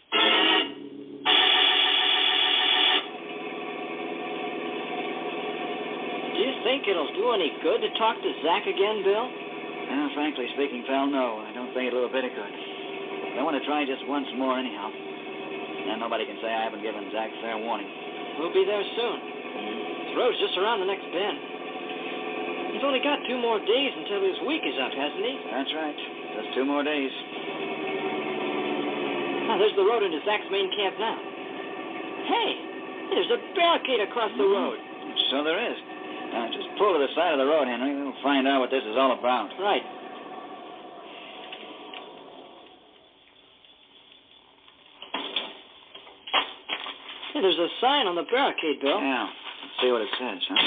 Do you think it'll do any good to talk to Zach again, Bill? Well, frankly speaking, pal, no. I don't think it'll do a bit of good. I want to try just once more anyhow. And nobody can say I haven't given Zach fair warning. We'll be there soon. This road's just around the next bend. He's only got 2 more days until his week is up, hasn't he? That's right. Just 2 more days. Now, there's the road into Zach's main camp now. Hey, there's a barricade across the road. So there is. Now, just pull to the side of the road, Henry. We'll find out what this is all about. Right. Hey, there's a sign on the barricade, Bill. Yeah. Let's see what it says, huh?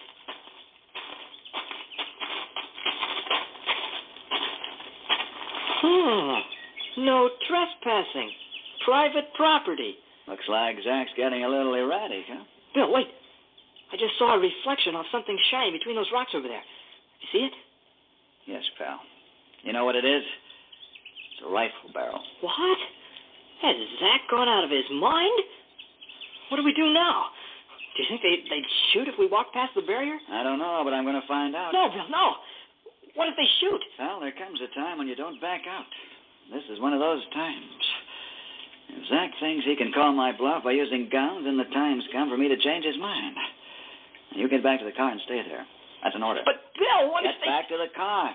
No trespassing. Private property. Looks like Zach's getting a little erratic, huh? Bill, wait. I just saw a reflection of something shiny between those rocks over there. You see it? Yes, pal. You know what it is? It's a rifle barrel. What? Has Zach gone out of his mind? What do we do now? Do you think they'd shoot if we walked past the barrier? I don't know, but I'm going to find out. No, Bill, no. What if they shoot? Well, there comes a time when you don't back out. This is one of those times. If Zach thinks he can call my bluff by using guns, then the time's come for me to change his mind. You get back to the car and stay there. That's an order. But, Bill, what Get if they... back to the car.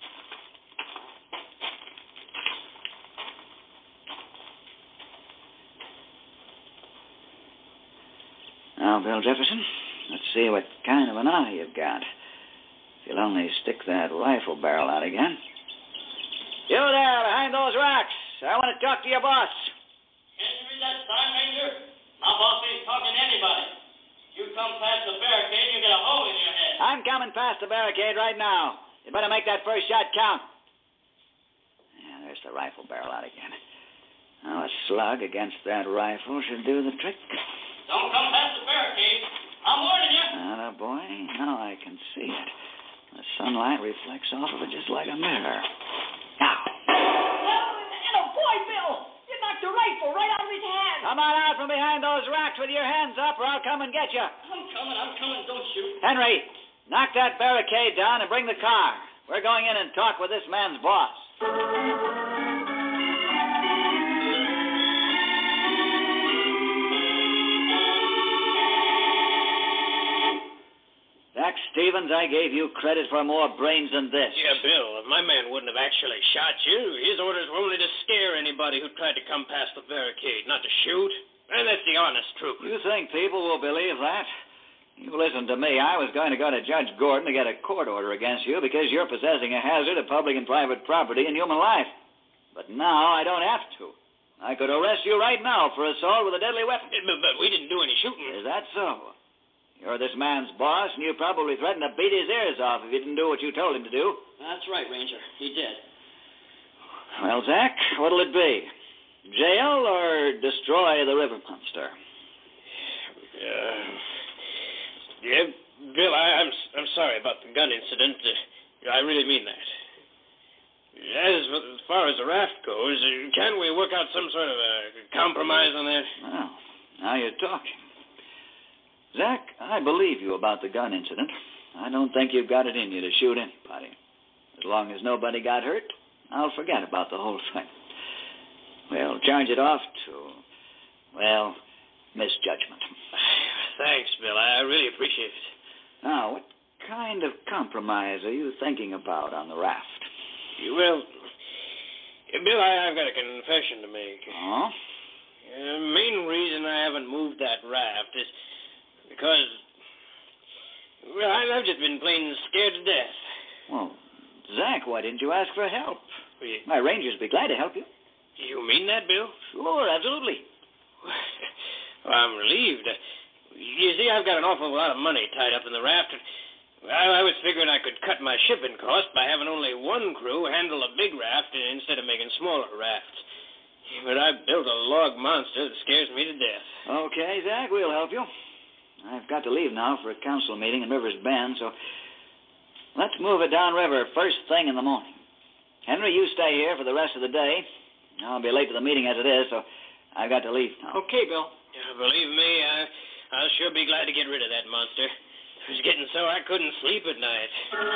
Now, Bill Jefferson, let's see what kind of an eye you've got. If you'll only stick that rifle barrel out again. You there, behind those rocks. I want to talk to your boss. Henry, that Sergeant Major. My boss ain't talking to anybody. You come past the barricade, you get a hole in your head. I'm coming past the barricade right now. You better make that first shot count. Yeah, there's the rifle barrel out again. Now, a slug against that rifle should do the trick. Don't come past the barricade. I'm warning you. Atta boy, now I can see it. The sunlight reflects off of it just like a mirror. Now. Oh, boy, Bill! You knocked the rifle right out of his hand. Come on out from behind those rocks with your hands up, or I'll come and get you. I'm coming. Don't shoot. Henry, knock that barricade down and bring the car. We're going in and talk with this man's boss. Zach Stevens, I gave you credit for more brains than this. Yeah, Bill, if my man wouldn't have actually shot you, his orders were only to scare anybody who tried to come past the barricade, not to shoot. And that's the honest truth. You think people will believe that? You listen to me. I was going to go to Judge Gordon to get a court order against you because you're possessing a hazard of public and private property and human life. But now I don't have to. I could arrest you right now for assault with a deadly weapon. But we didn't do any shooting. Is that so? You're this man's boss, and you probably threatened to beat his ears off if he didn't do what you told him to do. That's right, Ranger. He did. Well, Zach, what'll it be? Jail or destroy the river monster? Yeah, Bill, I'm sorry about the gun incident. I really mean that. As far as the raft goes, can't we work out some sort of a compromise on that? Well, now you're talking. Zach, I believe you about the gun incident. I don't think you've got it in you to shoot anybody. As long as nobody got hurt, I'll forget about the whole thing. We'll charge it off to, well, misjudgment. Thanks, Bill. I really appreciate it. Now, what kind of compromise are you thinking about on the raft? Well, Bill, I've got a confession to make. Oh? The main reason I haven't moved that raft is because, well, I've just been plain scared to death. Well, Zach, why didn't you ask for help? My rangers would be glad to help you. You mean that, Bill? Sure, absolutely. Well, I'm relieved. You see, I've got an awful lot of money tied up in the raft. I was figuring I could cut my shipping cost by having only one crew handle a big raft instead of making smaller rafts. But I built a log monster that scares me to death. Okay, Zach, we'll help you. I've got to leave now for a council meeting in Rivers Bend, so let's move it downriver first thing in the morning. Henry, you stay here for the rest of the day. I'll be late to the meeting as it is, so I've got to leave now. Okay, Bill. Believe me, I'll sure be glad to get rid of that monster. It was getting so I couldn't sleep at night.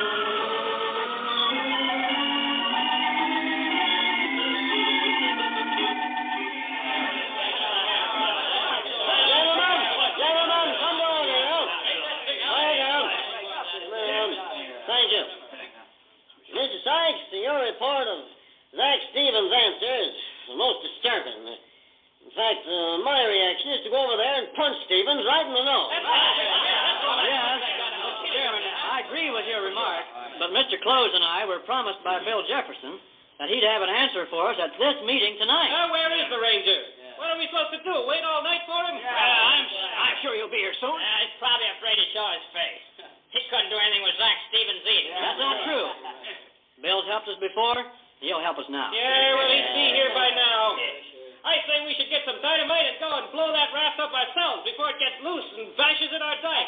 Gentlemen, come down here. Lie down. Thank you. Mr. Sykes, your report of Zach Stevens' answer is most disturbing. In fact, my reaction is to go over there and punch Stevens right in the nose. Yes, Chairman, I agree with your remark, but Mr. Close and I were promised by Bill Jefferson that he'd have an answer for us at this meeting tonight. Where is the ranger? What are we supposed to do? Wait all night for him? I'm sure he'll be here soon. He's probably afraid to show his face. He couldn't do anything with Zach Stevens either. That's not true. Bill's helped us before. He'll help us now. Yeah, well, he'd be here by now. I say we should get some dynamite and go and blow that raft up ourselves before it gets loose and bashes in our dike.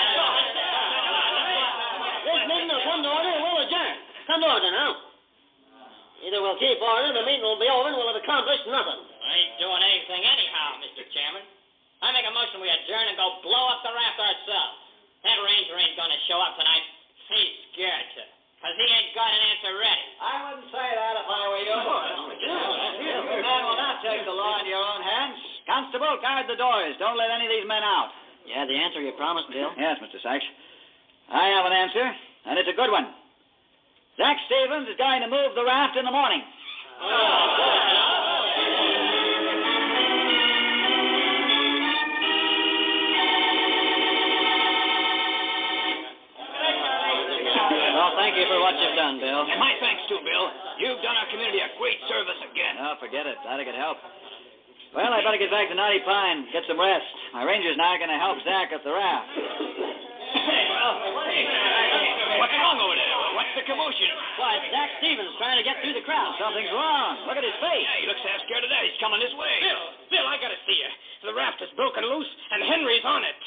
This meeting will come to order and we'll adjourn. Come to order now. Either we'll keep order, the meeting will be over, and we'll have accomplished nothing. I ain't doing anything anyhow, Mr. Chairman. I make a motion we adjourn and go blow up the raft ourselves. That ranger ain't going to show up tonight. He's scared to, because he ain't got an answer ready. I wouldn't say that if I were you. You men will not take the law into your own hands. Constable, guard the doors. Don't let any of these men out. You had the answer you promised, Bill? Yes, Mr. Sykes. I have an answer, and it's a good one. Zach Stevens is going to move the raft in the morning. Well, thank you for what you've done, Bill. And my thanks too, Bill. You've done our community a great service again. Oh, forget it. Glad I could help. Well, I better get back to Knotty Pine, get some rest. My ranger's now going to help Zach up the raft. What's wrong over there? What's the commotion? Why, it's Zach Stevens trying to get through the crowd. Something's wrong. Look at his face. Yeah, he looks half scared of that. He's coming this way. Bill, I gotta see you. The raft is broken loose, and Henry's on it.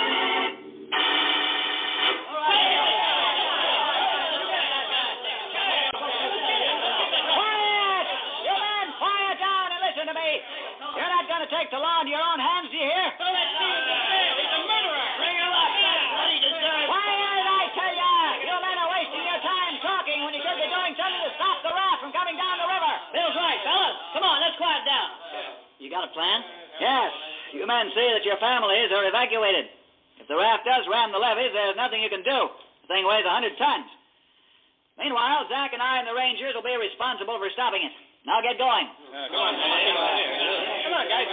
Quiet! You men, quiet down and listen to me. You're not going to take the law into your own hands, do you hear? He's a murderer. Bring him up. That's what he deserves. Quiet, I tell you! You men are wasting your time talking when you could be doing something to stop the raft from coming down the river. Bill's right, fellas. Come on, let's quiet down. You got a plan? Yes. You men see that your families are evacuated. If the raft does ram the levees, there's nothing you can do. The thing weighs 100 tons. Meanwhile, Zach and I and the Rangers will be responsible for stopping it. Now get going. Go on. Come on, guys.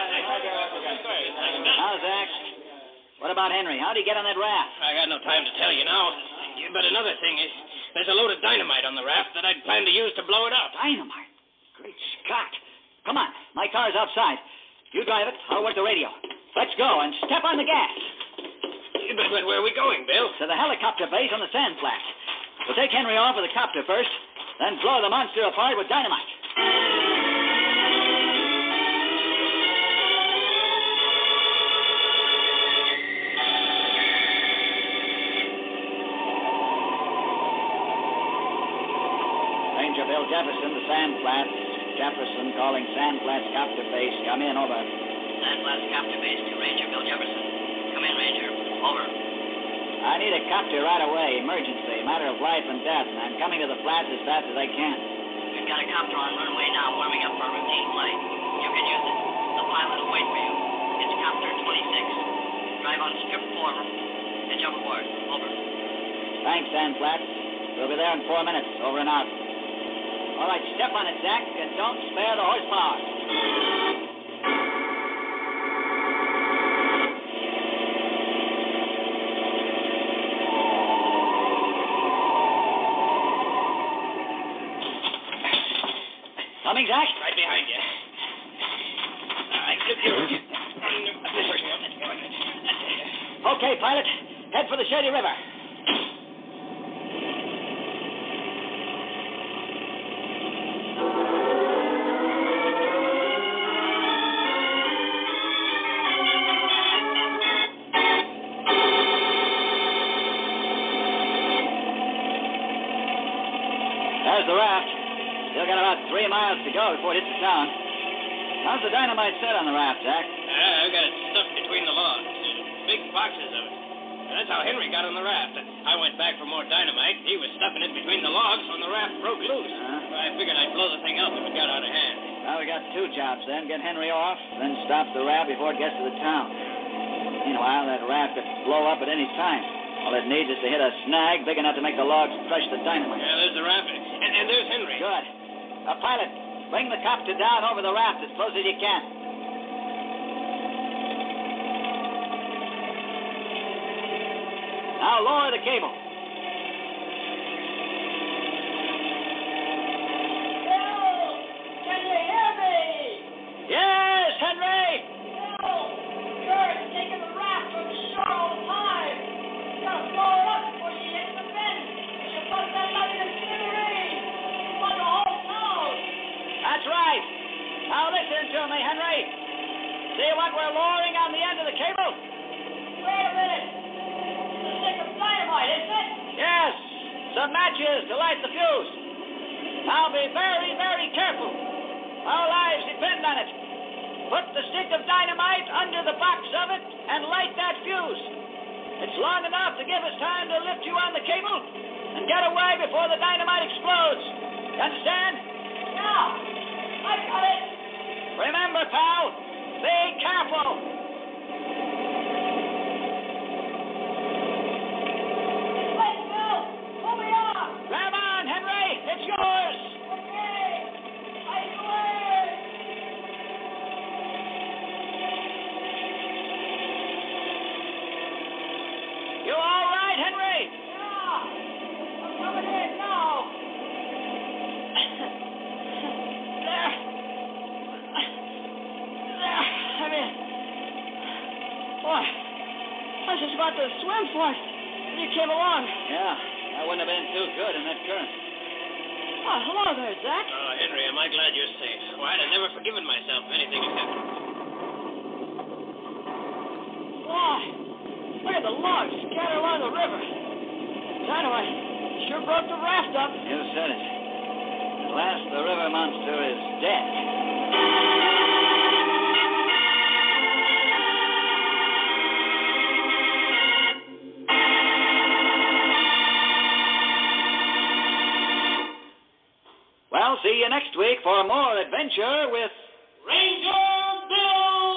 Now, Zach, what about Henry? How'd he get on that raft? I got no time to tell you now. But another thing is, there's a load of dynamite on the raft that I'd planned to use to blow it up. Dynamite? Great Scott. Come on, my car's outside. You drive it, I'll work the radio. Let's go, and step on the gas. But where are we going, Bill? To the helicopter base on the sand flat. We'll take Henry off with the copter first, then blow the monster apart with dynamite. Ranger Bill Jefferson, the sand flats. Jefferson calling sand flats copter base. Come in, over. Sand Flats Copter Base to Ranger Bill Jefferson. Come in, Ranger. Over. I need a copter right away. Emergency. Matter of life and death. I'm coming to the flats as fast as I can. We've got a copter on runway now, warming up for a routine flight. You can use it. The pilot will wait for you. It's Copter 26. Drive on strip 4 and jump aboard. Over. Thanks, sand flats. We'll be there in 4 minutes. Over and out. All right, step on it, Zach, and don't spare the horsepower. Coming, Zach? Right behind you. All right, Okay, pilot. Head for the Shady River. There's the raft. Still got about 3 miles to go before it hits the town. How's the dynamite set on the raft, Zach? I've got it stuffed between the logs. Big boxes of it. That's how Henry got on the raft. I went back for more dynamite. He was stuffing it between the logs when the raft broke loose. I figured I'd blow the thing up if it got out of hand. Well, we got 2 jobs then. Get Henry off, then stop the raft before it gets to the town. Meanwhile, that raft could blow up at any time. All it needs is to hit a snag big enough to make the logs crush the dynamite. Yeah, there's the raft. And there's Henry. Good. Pilot, bring the copter down over the raft as close as you can. Now lower the cable. Bill! Can you hear me? Yes, Henry! Bill! You're taking the raft from the shore all the time. You gotta blow it up before she hits the bend. She'll put that like a smithereens. Like a whole town. That's right. Now listen to me, Henry. See what we're lowering on the end of the cable? Wait a minute. It's a stick of dynamite, isn't it? Yes. Some matches to light the fuse. Now be very, very careful. Our lives depend on it. Put the stick of dynamite under the box of it and light that fuse. It's long enough to give us time to lift you on the cable and get away before the dynamite explodes. You understand? Yeah. I got it. Remember, pal, be careful. Wait, Bill. Pull me off. Grab on, Henry. It's yours. Okay. Ice away. You all right, Henry? Yeah. I'm coming in now. to swim for it when you came along. Yeah, that wouldn't have been too good in that current. Oh, hello there, Zach. Oh, Henry, am I glad you're safe? Why, I'd have never forgiven myself if anything had happened. Why? Look at the logs scattered along the river. Anyway, sure broke the raft up. You said it. At last, the river monster is dead. Well, see you next week for more adventure with Ranger Bill!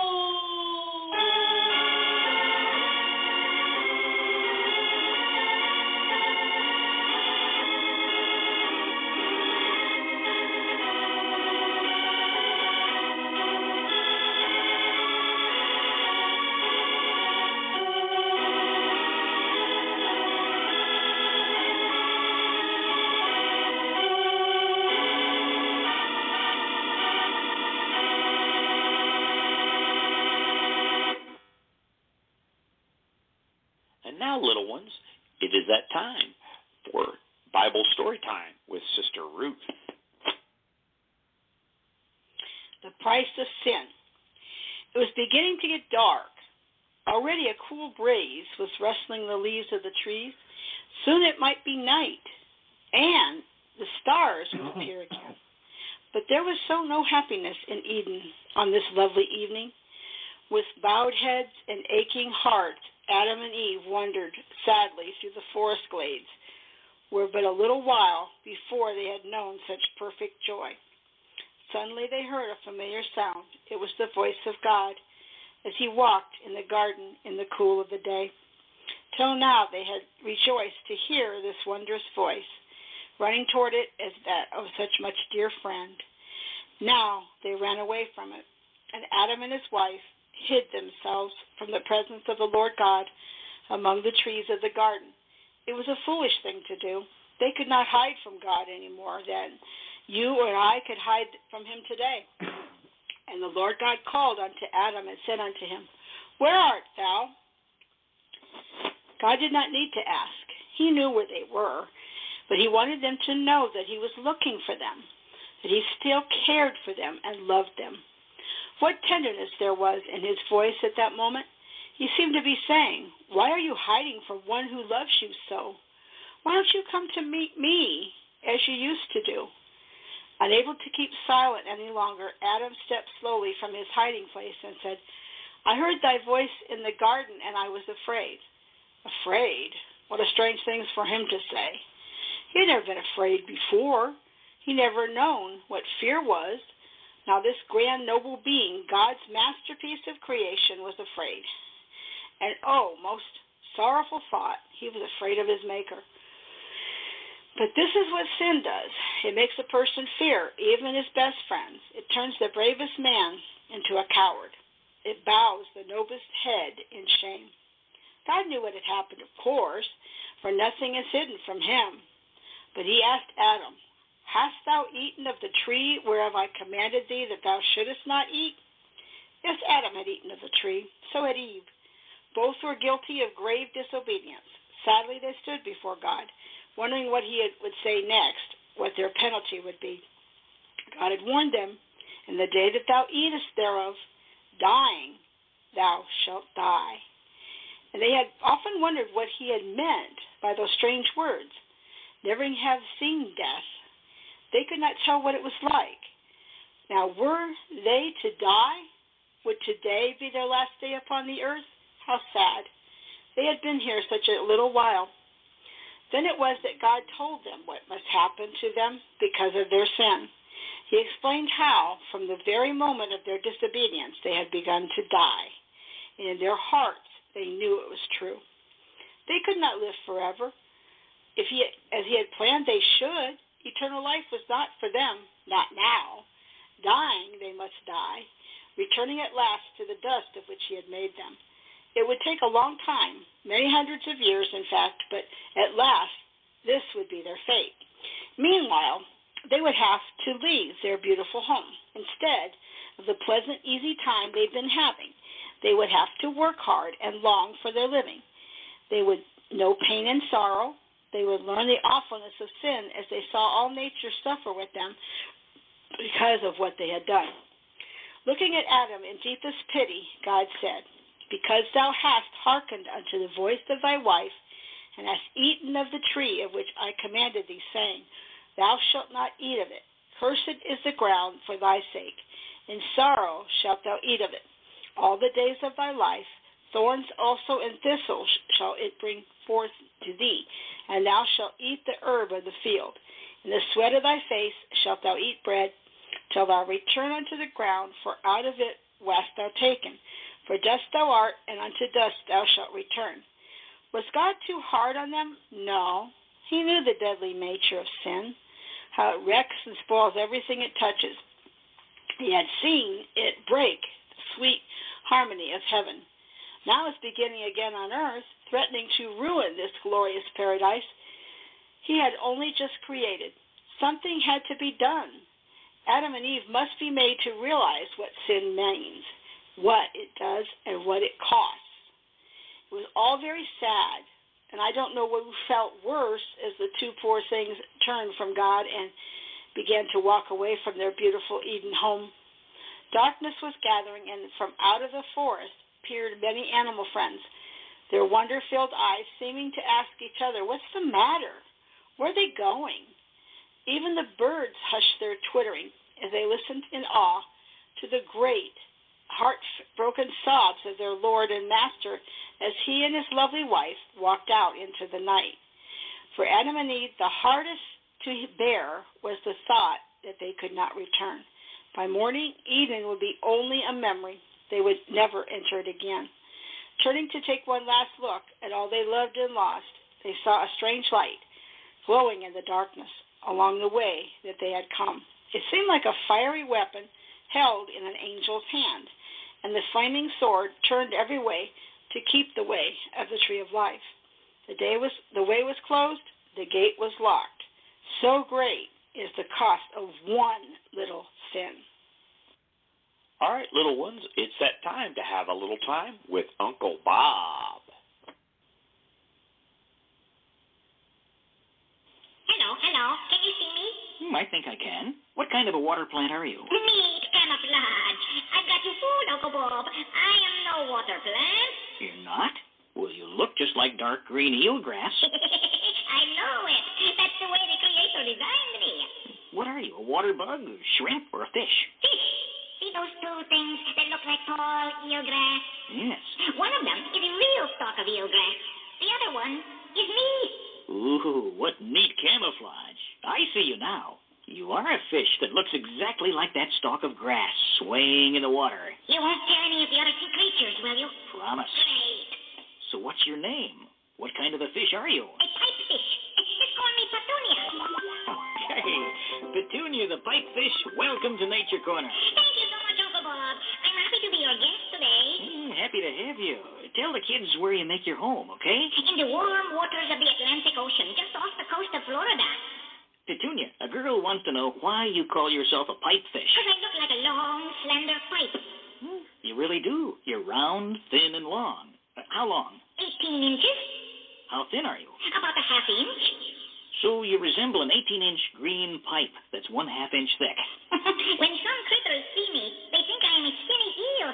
And now, little ones, it is that time for Bible story time with Sister Ruth. The price of sin. It was beginning to get dark. Already a cool breeze was rustling the leaves of the trees. Soon it might be night, and the stars would appear again. But there was no happiness in Eden on this lovely evening. With bowed heads and aching hearts, Adam and Eve wandered sadly through the forest glades, where but a little while before they had known such perfect joy. Suddenly they heard a familiar sound. It was the voice of God as he walked in the garden in the cool of the day. Till now they had rejoiced to hear this wondrous voice, running toward it as that of such much dear friend. Now they ran away from it, and Adam and his wife hid themselves from the presence of the Lord God among the trees of the garden. It was a foolish thing to do. They could not hide from God any more than you or I could hide from him today. And the Lord God called unto Adam and said unto him, Where art thou? God did not need to ask. He knew where they were, but he wanted them to know that he was looking for them, that he still cared for them and loved them. What tenderness there was in his voice at that moment. He seemed to be saying, Why are you hiding from one who loves you so? Why don't you come to meet me as you used to do? Unable to keep silent any longer, Adam stepped slowly from his hiding place and said, I heard thy voice in the garden, and I was afraid. Afraid? What a strange thing for him to say. He had never been afraid before. He never known what fear was. Now this grand, noble being, God's masterpiece of creation, was afraid. And oh, most sorrowful thought, he was afraid of his Maker. But this is what sin does. It makes a person fear even his best friends. It turns the bravest man into a coward. It bows the noblest head in shame. God knew what had happened, of course, for nothing is hidden from him. But he asked Adam, Hast thou eaten of the tree whereof I commanded thee that thou shouldest not eat? Yes, Adam had eaten of the tree, so had Eve. Both were guilty of grave disobedience. Sadly, they stood before God, wondering what he would say next, what their penalty would be. God had warned them, In the day that thou eatest thereof, dying thou shalt die. And they had often wondered what he had meant by those strange words. Never have seen death, they could not tell what it was like. Now, were they to die? Would today be their last day upon the earth? How sad. They had been here such a little while. Then it was that God told them what must happen to them because of their sin. He explained how, from the very moment of their disobedience, they had begun to die. And in their hearts, they knew it was true. They could not live forever. As he had planned they should, eternal life was not for them, not now. Dying, they must die, returning at last to the dust of which he had made them. It would take a long time, many hundreds of years, in fact, but at last, this would be their fate. Meanwhile, they would have to leave their beautiful home. Instead of the pleasant, easy time they'd been having, they would have to work hard and long for their living. They would know pain and sorrow. They would learn the awfulness of sin as they saw all nature suffer with them because of what they had done. Looking at Adam in deepest pity, God said, "Because thou hast hearkened unto the voice of thy wife, and hast eaten of the tree of which I commanded thee, saying, Thou shalt not eat of it. Cursed is the ground for thy sake. In sorrow shalt thou eat of it. All the days of thy life, thorns also and thistles shall it bring forth to thee, and thou shalt eat the herb of the field. In the sweat of thy face shalt thou eat bread, till thou return unto the ground, for out of it wast thou taken. For dust thou art, and unto dust thou shalt return." Was God too hard on them? No. He knew the deadly nature of sin, how it wrecks and spoils everything it touches. He had seen it break the sweet harmony of heaven. Now it's beginning again on earth, threatening to ruin this glorious paradise he had only just created. Something had to be done. Adam and Eve must be made to realize what sin means, what it does, and what it costs. It was all very sad, and I don't know who felt worse as the two poor things turned from God and began to walk away from their beautiful Eden home. Darkness was gathering, and from out of the forest peered many animal friends, their wonder-filled eyes seeming to ask each other, "What's the matter? Where are they going?" Even the birds hushed their twittering as they listened in awe to the great, heart-broken sobs of their Lord and Master as he and his lovely wife walked out into the night. For Adam and Eve, the hardest to bear was the thought that they could not return. By morning, Eden would be only a memory. They would never enter it again. Turning to take one last look at all they loved and lost, they saw a strange light glowing in the darkness along the way that they had come. It seemed like a fiery weapon held in an angel's hand, and the flaming sword turned every way to keep the way of the tree of life. The way was closed, the gate was locked. So great is the cost of one little sin. All right, little ones, it's that time to have a little time with Uncle Bob. Hello. Can you see me? I think I can. What kind of a water plant are you? Neat camouflage. I've got you fooled, Uncle Bob. I am no water plant. You're not? Well, you look just like dark green eelgrass. I know it. That's the way the Creator designed me. What are you, a water bug, a shrimp, or a fish? Fish. See those two things that look like tall eelgrass? Yes. One of them is a real stalk of eelgrass. The other one is me. Ooh, what neat camouflage. I see you now. You are a fish that looks exactly like that stalk of grass swaying in the water. You won't tell any of the other two creatures, will you? Promise. Great. So what's your name? What kind of a fish are you? A pipefish. Just call me Petunia. Okay. Petunia the pipefish, welcome to Nature Corner. Thank you so much, Uncle Bob. I'm happy to be your guest today. Happy to have you. Tell the kids where you make your home, okay? In the warm waters of the Atlantic Ocean, just off the coast of Florida. Petunia, a girl wants to know why you call yourself a pipefish. Because I look like a long, slender pipe. You really do. You're round, thin, and long. How long? 18 inches. How thin are you? About a half inch. So you resemble an 18-inch green pipe that's 1/2 inch thick. When some critters see me, they think I am a skinny eel.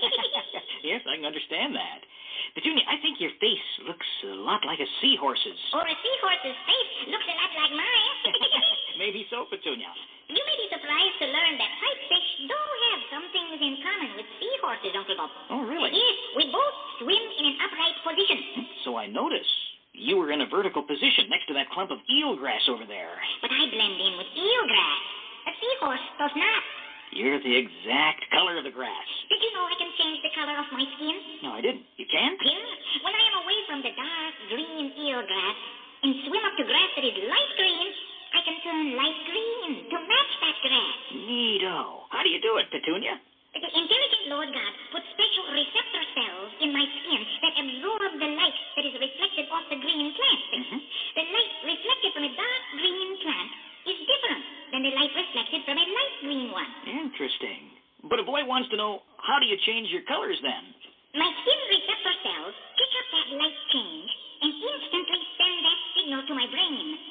Yes, I can understand that. Petunia, I think your face looks a lot like a seahorse's. Or a seahorse's face looks a lot like mine. Maybe so, Petunia. You may be surprised to learn that pipefish do have some things in common with seahorses, Uncle Bob. Oh, really? Yes, we both swim in an upright position. So I notice. You were in a vertical position next to that clump of eelgrass over there. But I blend in with eelgrass. A seahorse does not. You're the exact color of the grass. Did you know I can change the color of my skin? No, I didn't. You can? Yeah. When I am away from the dark green eelgrass and swim up to grass that is light green, I can turn light green to match that grass. Neato. How do you do it, Petunia? The intelligent Lord God put special receptor cells in my skin that absorb the light that is reflected off the green plant. The light reflected from a dark green plant is different than the light reflected from a light green one. Interesting. But a boy wants to know, how do you change your colors then? My skin receptor cells pick up that light change and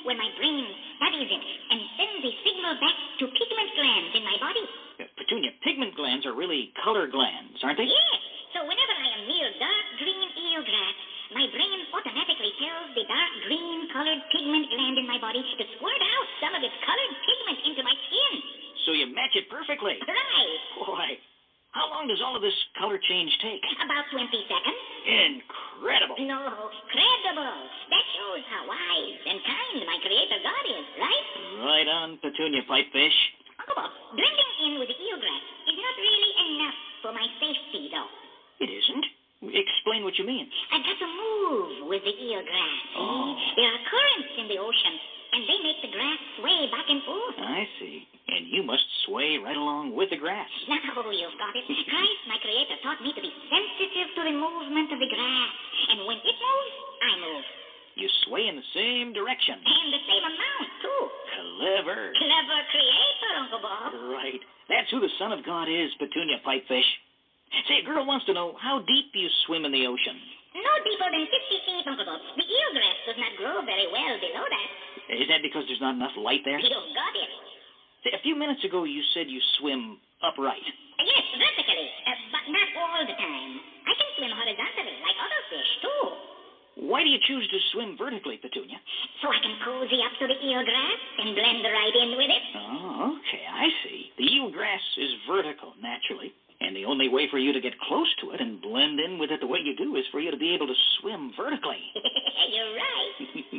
when my brain studies it and sends a signal back to pigment glands in my body. Petunia, pigment glands are really color glands, aren't they? Yes. So whenever I am near dark green eelgrass, my brain automatically tells the dark green colored pigment gland in my body to squirt out some of its colored pigment into my skin. So you match it perfectly. Right. Boy, how long does all of this color change take? About 20 seconds. Incredible. No, credible. That shows how wise and kind my creator God is, right? Right on, Petunia Pipefish. Uncle Bob, blending in with the eelgrass is not really enough for my safety, though. It isn't. Explain what you mean. I've got to move with the eelgrass. Oh. There are currents in the ocean, and they make the grass sway back and forth. I see. And you must sway right along with the grass. Now you've got it. Christ, my creator, taught me to be sensitive to the movement of the grass. And when it moves, I move. You sway in the same direction. And the same amount, too. Clever. Clever creator, Uncle Bob. Right. That's who the Son of God is, Petunia Pipefish. Say, a girl wants to know, how deep do you swim in the ocean? No deeper than 50 feet, Uncle Bob. The eelgrass does not grow very well below that. Is that because there's not enough light there? You've got it. Say, a few minutes ago you said you swim upright. Yes, vertically, but not all the time. I can swim horizontally, like other fish, too. Why do you choose to swim vertically, Petunia? So I can cozy up to the eelgrass and blend right in with it. Oh, okay, I see. The eelgrass is vertical, naturally. And the only way for you to get close to it and blend in with it the way you do is for you to be able to swim vertically. You're right.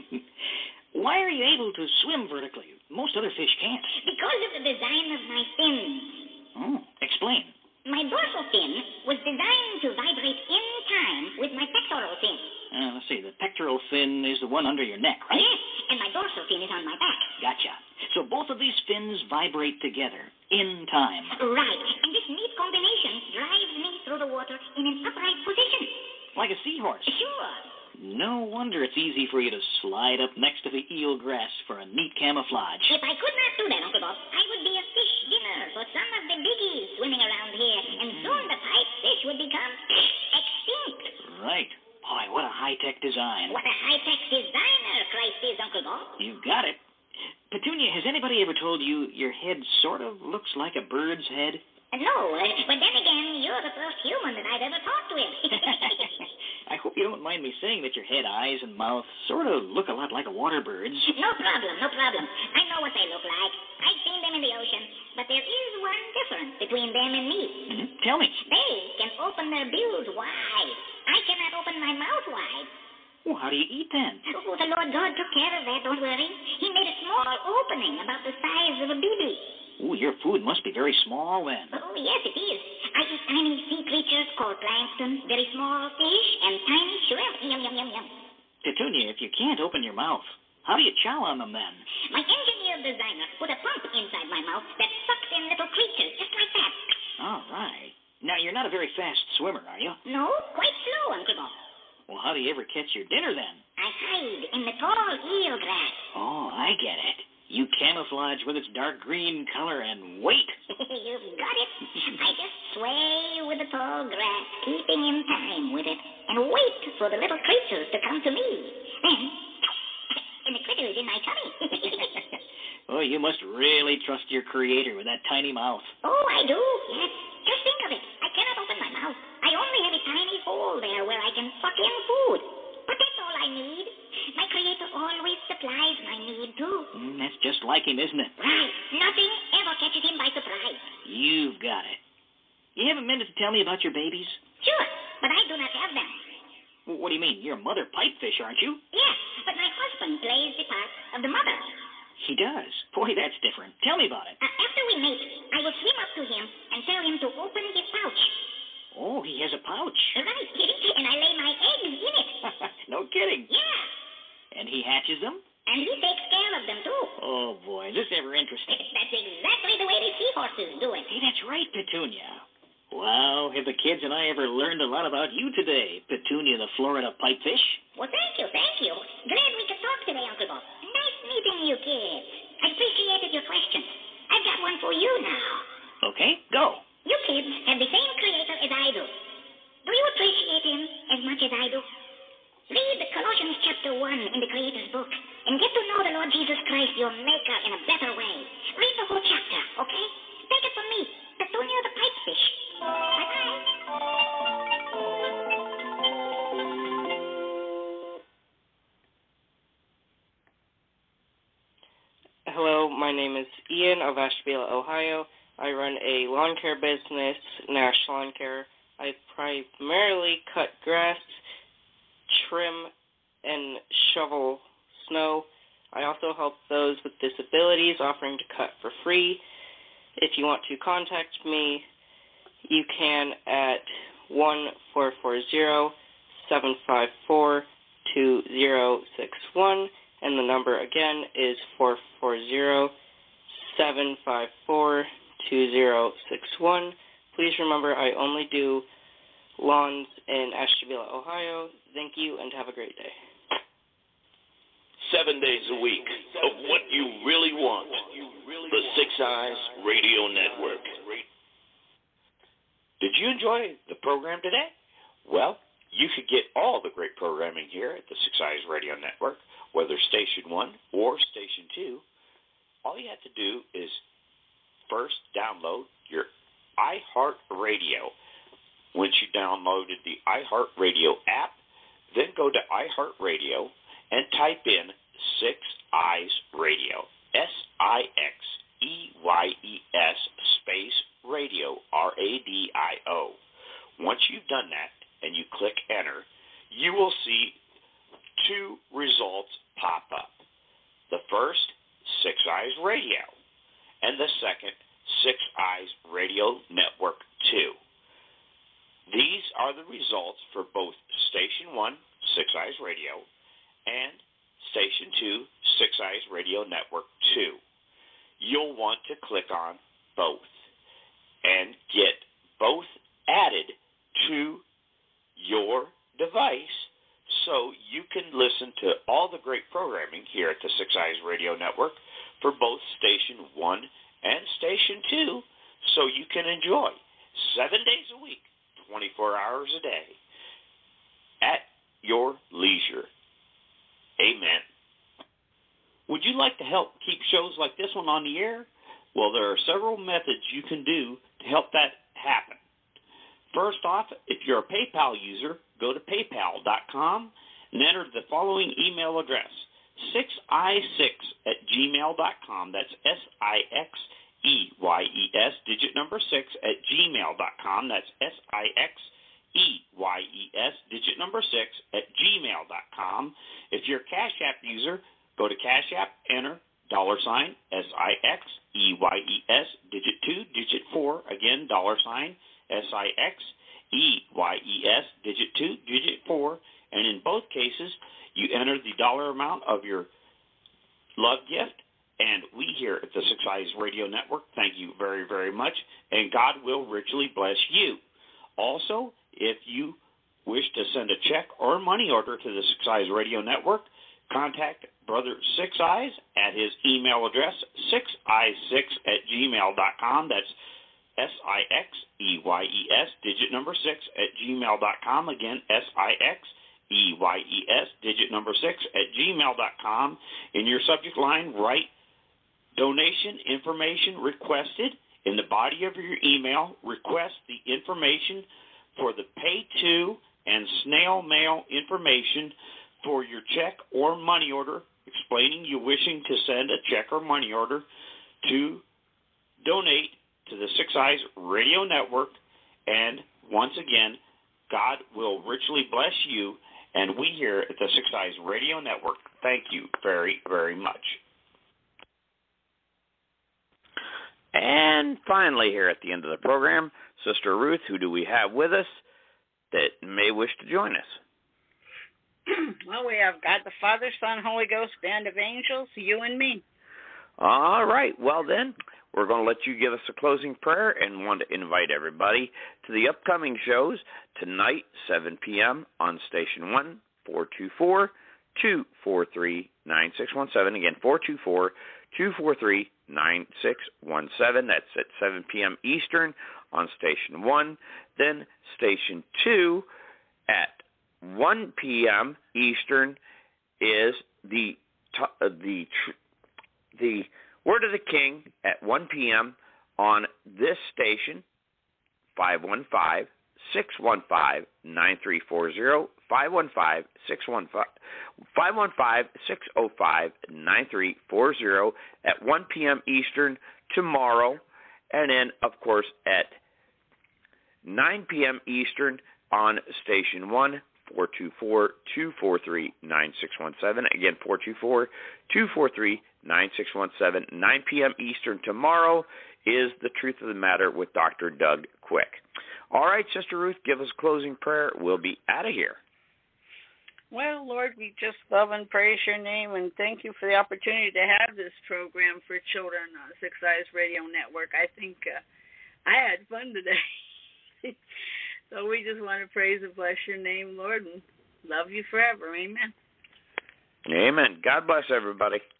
Why are you able to swim vertically? Most other fish can't. Because of the design of my fins. Oh, explain. My dorsal fin was designed to vibrate in time with my pectoral fin. Let's see, the pectoral fin is the one under your neck, right? Yes, and my dorsal fin is on my back. Gotcha. So both of these fins vibrate together in time. Right, and this neat combination drives me through the water in an upright position. Like a seahorse. Sure. No wonder it's easy for you to slide up next to the eelgrass for a neat camouflage. If I could not do that, Uncle Bob, I would be a fish dinner for some of the biggies swimming around here, and soon the pipefish would become extinct. Right. Boy, what a high-tech design. What a high-tech designer Christ is, Uncle Bob. You got it. Petunia, has anybody ever told you your head sort of looks like a bird's head? No, but then again, you're the first human that I've ever talked with. I hope you don't mind me saying that your head, eyes, and mouth sort of look a lot like a water bird's. No problem, no problem. I know what they look like. I've seen them in the ocean, but there is one difference between them and me. Mm-hmm. Tell me. They can open their bills wide. I cannot open my mouth wide. Well, how do you eat then? Oh, the Lord God took care of that, don't worry. He made a small opening about the size of a BB. Ooh, your food must be very small then. Oh, yes, it is. I eat tiny sea creatures called plankton, very small fish, and tiny shrimp. Yum, yum, yum, yum. Petunia, if you can't open your mouth, how do you chow on them then? My engineer designer put a pump inside my mouth that sucks in little creatures, just like that. All right. Now, you're not a very fast swimmer, are you? No, quite slow, Uncle Bob. Well, how do you ever catch your dinner then? I hide in the tall eelgrass. Oh, I get it. You camouflage with its dark green color and wait. You've got it. I just sway with the tall grass, keeping in time with it, and wait for the little creatures to come to me. Then, and the critter is in my tummy. Oh, you must really trust your creator with that tiny mouth. Oh, I do, yes. Just think of it. I cannot open my mouth. I only have a tiny hole there where I can suck in food. But that's all I need. My creator always supplies my need, too. That's just like him, isn't it? Right. Nothing ever catches him by surprise. You've got it. You have a minute to tell me about your babies? Sure, but I do not have them. What do you mean? You're a mother pipefish, aren't you? Yes, but my husband plays the part of the mother. He does? Boy, that's different. Tell me about it. After we mate, I will swim up to him and tell him to open his pouch. Oh, he has a pouch. Right, and I lay my eggs in it. No kidding. Yeah. And he hatches them? And he takes care of them, too. Oh, boy, is this ever interesting? That's exactly the way the seahorses do it. Hey, that's right, Petunia. Wow, have the kids and I ever learned a lot about you today, Petunia the Florida pipefish? Well, thank you, thank you. Glad we could talk today, Uncle Bob. Nice meeting you kids. I appreciated your questions. I've got one for you now. Okay, go. You kids have the same creator as I do. Do you appreciate him as much as I do? Read the Colossians chapter 1 in the Creator's book and get to know the Lord Jesus My name is Ian of Ashtabula, Ohio. I run a lawn care business, Nash Lawn Care. I primarily cut grass, trim, and shovel snow. I also help those with disabilities, offering to cut for free. If you want to contact me, you can at 1-440-754-2061, and the number again is 440-754-2061. Please remember, I only do lawns in Ashtabula, Ohio. Thank you, and have a great day. 7 days a week of what you really want. The Six Eyes Radio Network. Did you enjoy the program today? Well, you could get all the great programming here at the Six Eyes Radio Network, whether Station 1 or Station 2. All you have to do is first download your iHeartRadio. Once you downloaded the iHeartRadio app, then go to iHeartRadio and type in Six Eyes Radio, SIXEYES space radio, RADIO. Once you've done that and you click enter, you will see two results pop up. The first, Six Eyes Radio, and the second, Six Eyes Radio Network 2. These are the results for both Station 1, Six Eyes Radio, and Station 2, Six Eyes Radio Network 2. You'll want to click on both and get both added to your device so you can listen to all the great programming here at the Six Eyes Radio Network for both Station 1 and Station 2 so you can enjoy 7 days a week, 24 hours a day at your leisure. Amen. Would you like to help keep shows like this one on the air? Well, there are several methods you can do to help that happen. First off, if you're a PayPal user, go to paypal.com and enter the following email address, 6i6@gmail.com. That's SIXEYES, digit number 6 @gmail.com. That's SIXEYES, digit number 6 @gmail.com. If you're a Cash App user, go to Cash App, enter $SIXEYES, digit 2, digit 4, again, $SIXEYES, digit 2, digit 4, and in both cases, you enter the dollar amount of your love gift, and we here at the Six Eyes Radio Network thank you very, very much, and God will richly bless you. Also, if you wish to send a check or money order to the Six Eyes Radio Network, contact Brother Six Eyes at his email address, 6i6@gmail.com. That's SIXEYES, digit number 6 @gmail.com. Again, SIXEYES, digit number 6 @gmail.com. In your subject line, write donation information requested. In the body of your email, request the information for the pay to and snail mail information for your check or money order, explaining you wishing to send a check or money order to donate to the Six Eyes Radio Network. And once again, God will richly bless you, and we here at the Six Eyes Radio Network thank you very, very much. And finally, here at the end of the program, Sister Ruth, who do we have with us that may wish to join us? Well, we have God the Father, Son, Holy Ghost, band of angels, you and me. All right. Well, then, we're going to let you give us a closing prayer and want to invite everybody to the upcoming shows tonight, 7 p.m. on Station 1, 424-243-9617. Again, 424-243-9617. That's at 7 p.m. Eastern on Station 1. Then Station 2 at 1 p.m. Eastern is the Word of the King at 1 p.m. on this station, 515 515-605-9340, 515-605-9340 at 1 p.m. Eastern tomorrow. And then, of course, at 9 p.m. Eastern on Station 1, 424-243-9617. Again, 424-243-9617. 9 p.m. Eastern tomorrow is The Truth of the Matter with Dr. Doug Quick. All right, Sister Ruth, give us a closing prayer. We'll be out of here. Well, Lord, we just love and praise your name, and thank you for the opportunity to have this program for children on Six Eyes Radio Network. I think I had fun today. So we just want to praise and bless your name, Lord, and love you forever. Amen. Amen. God bless everybody.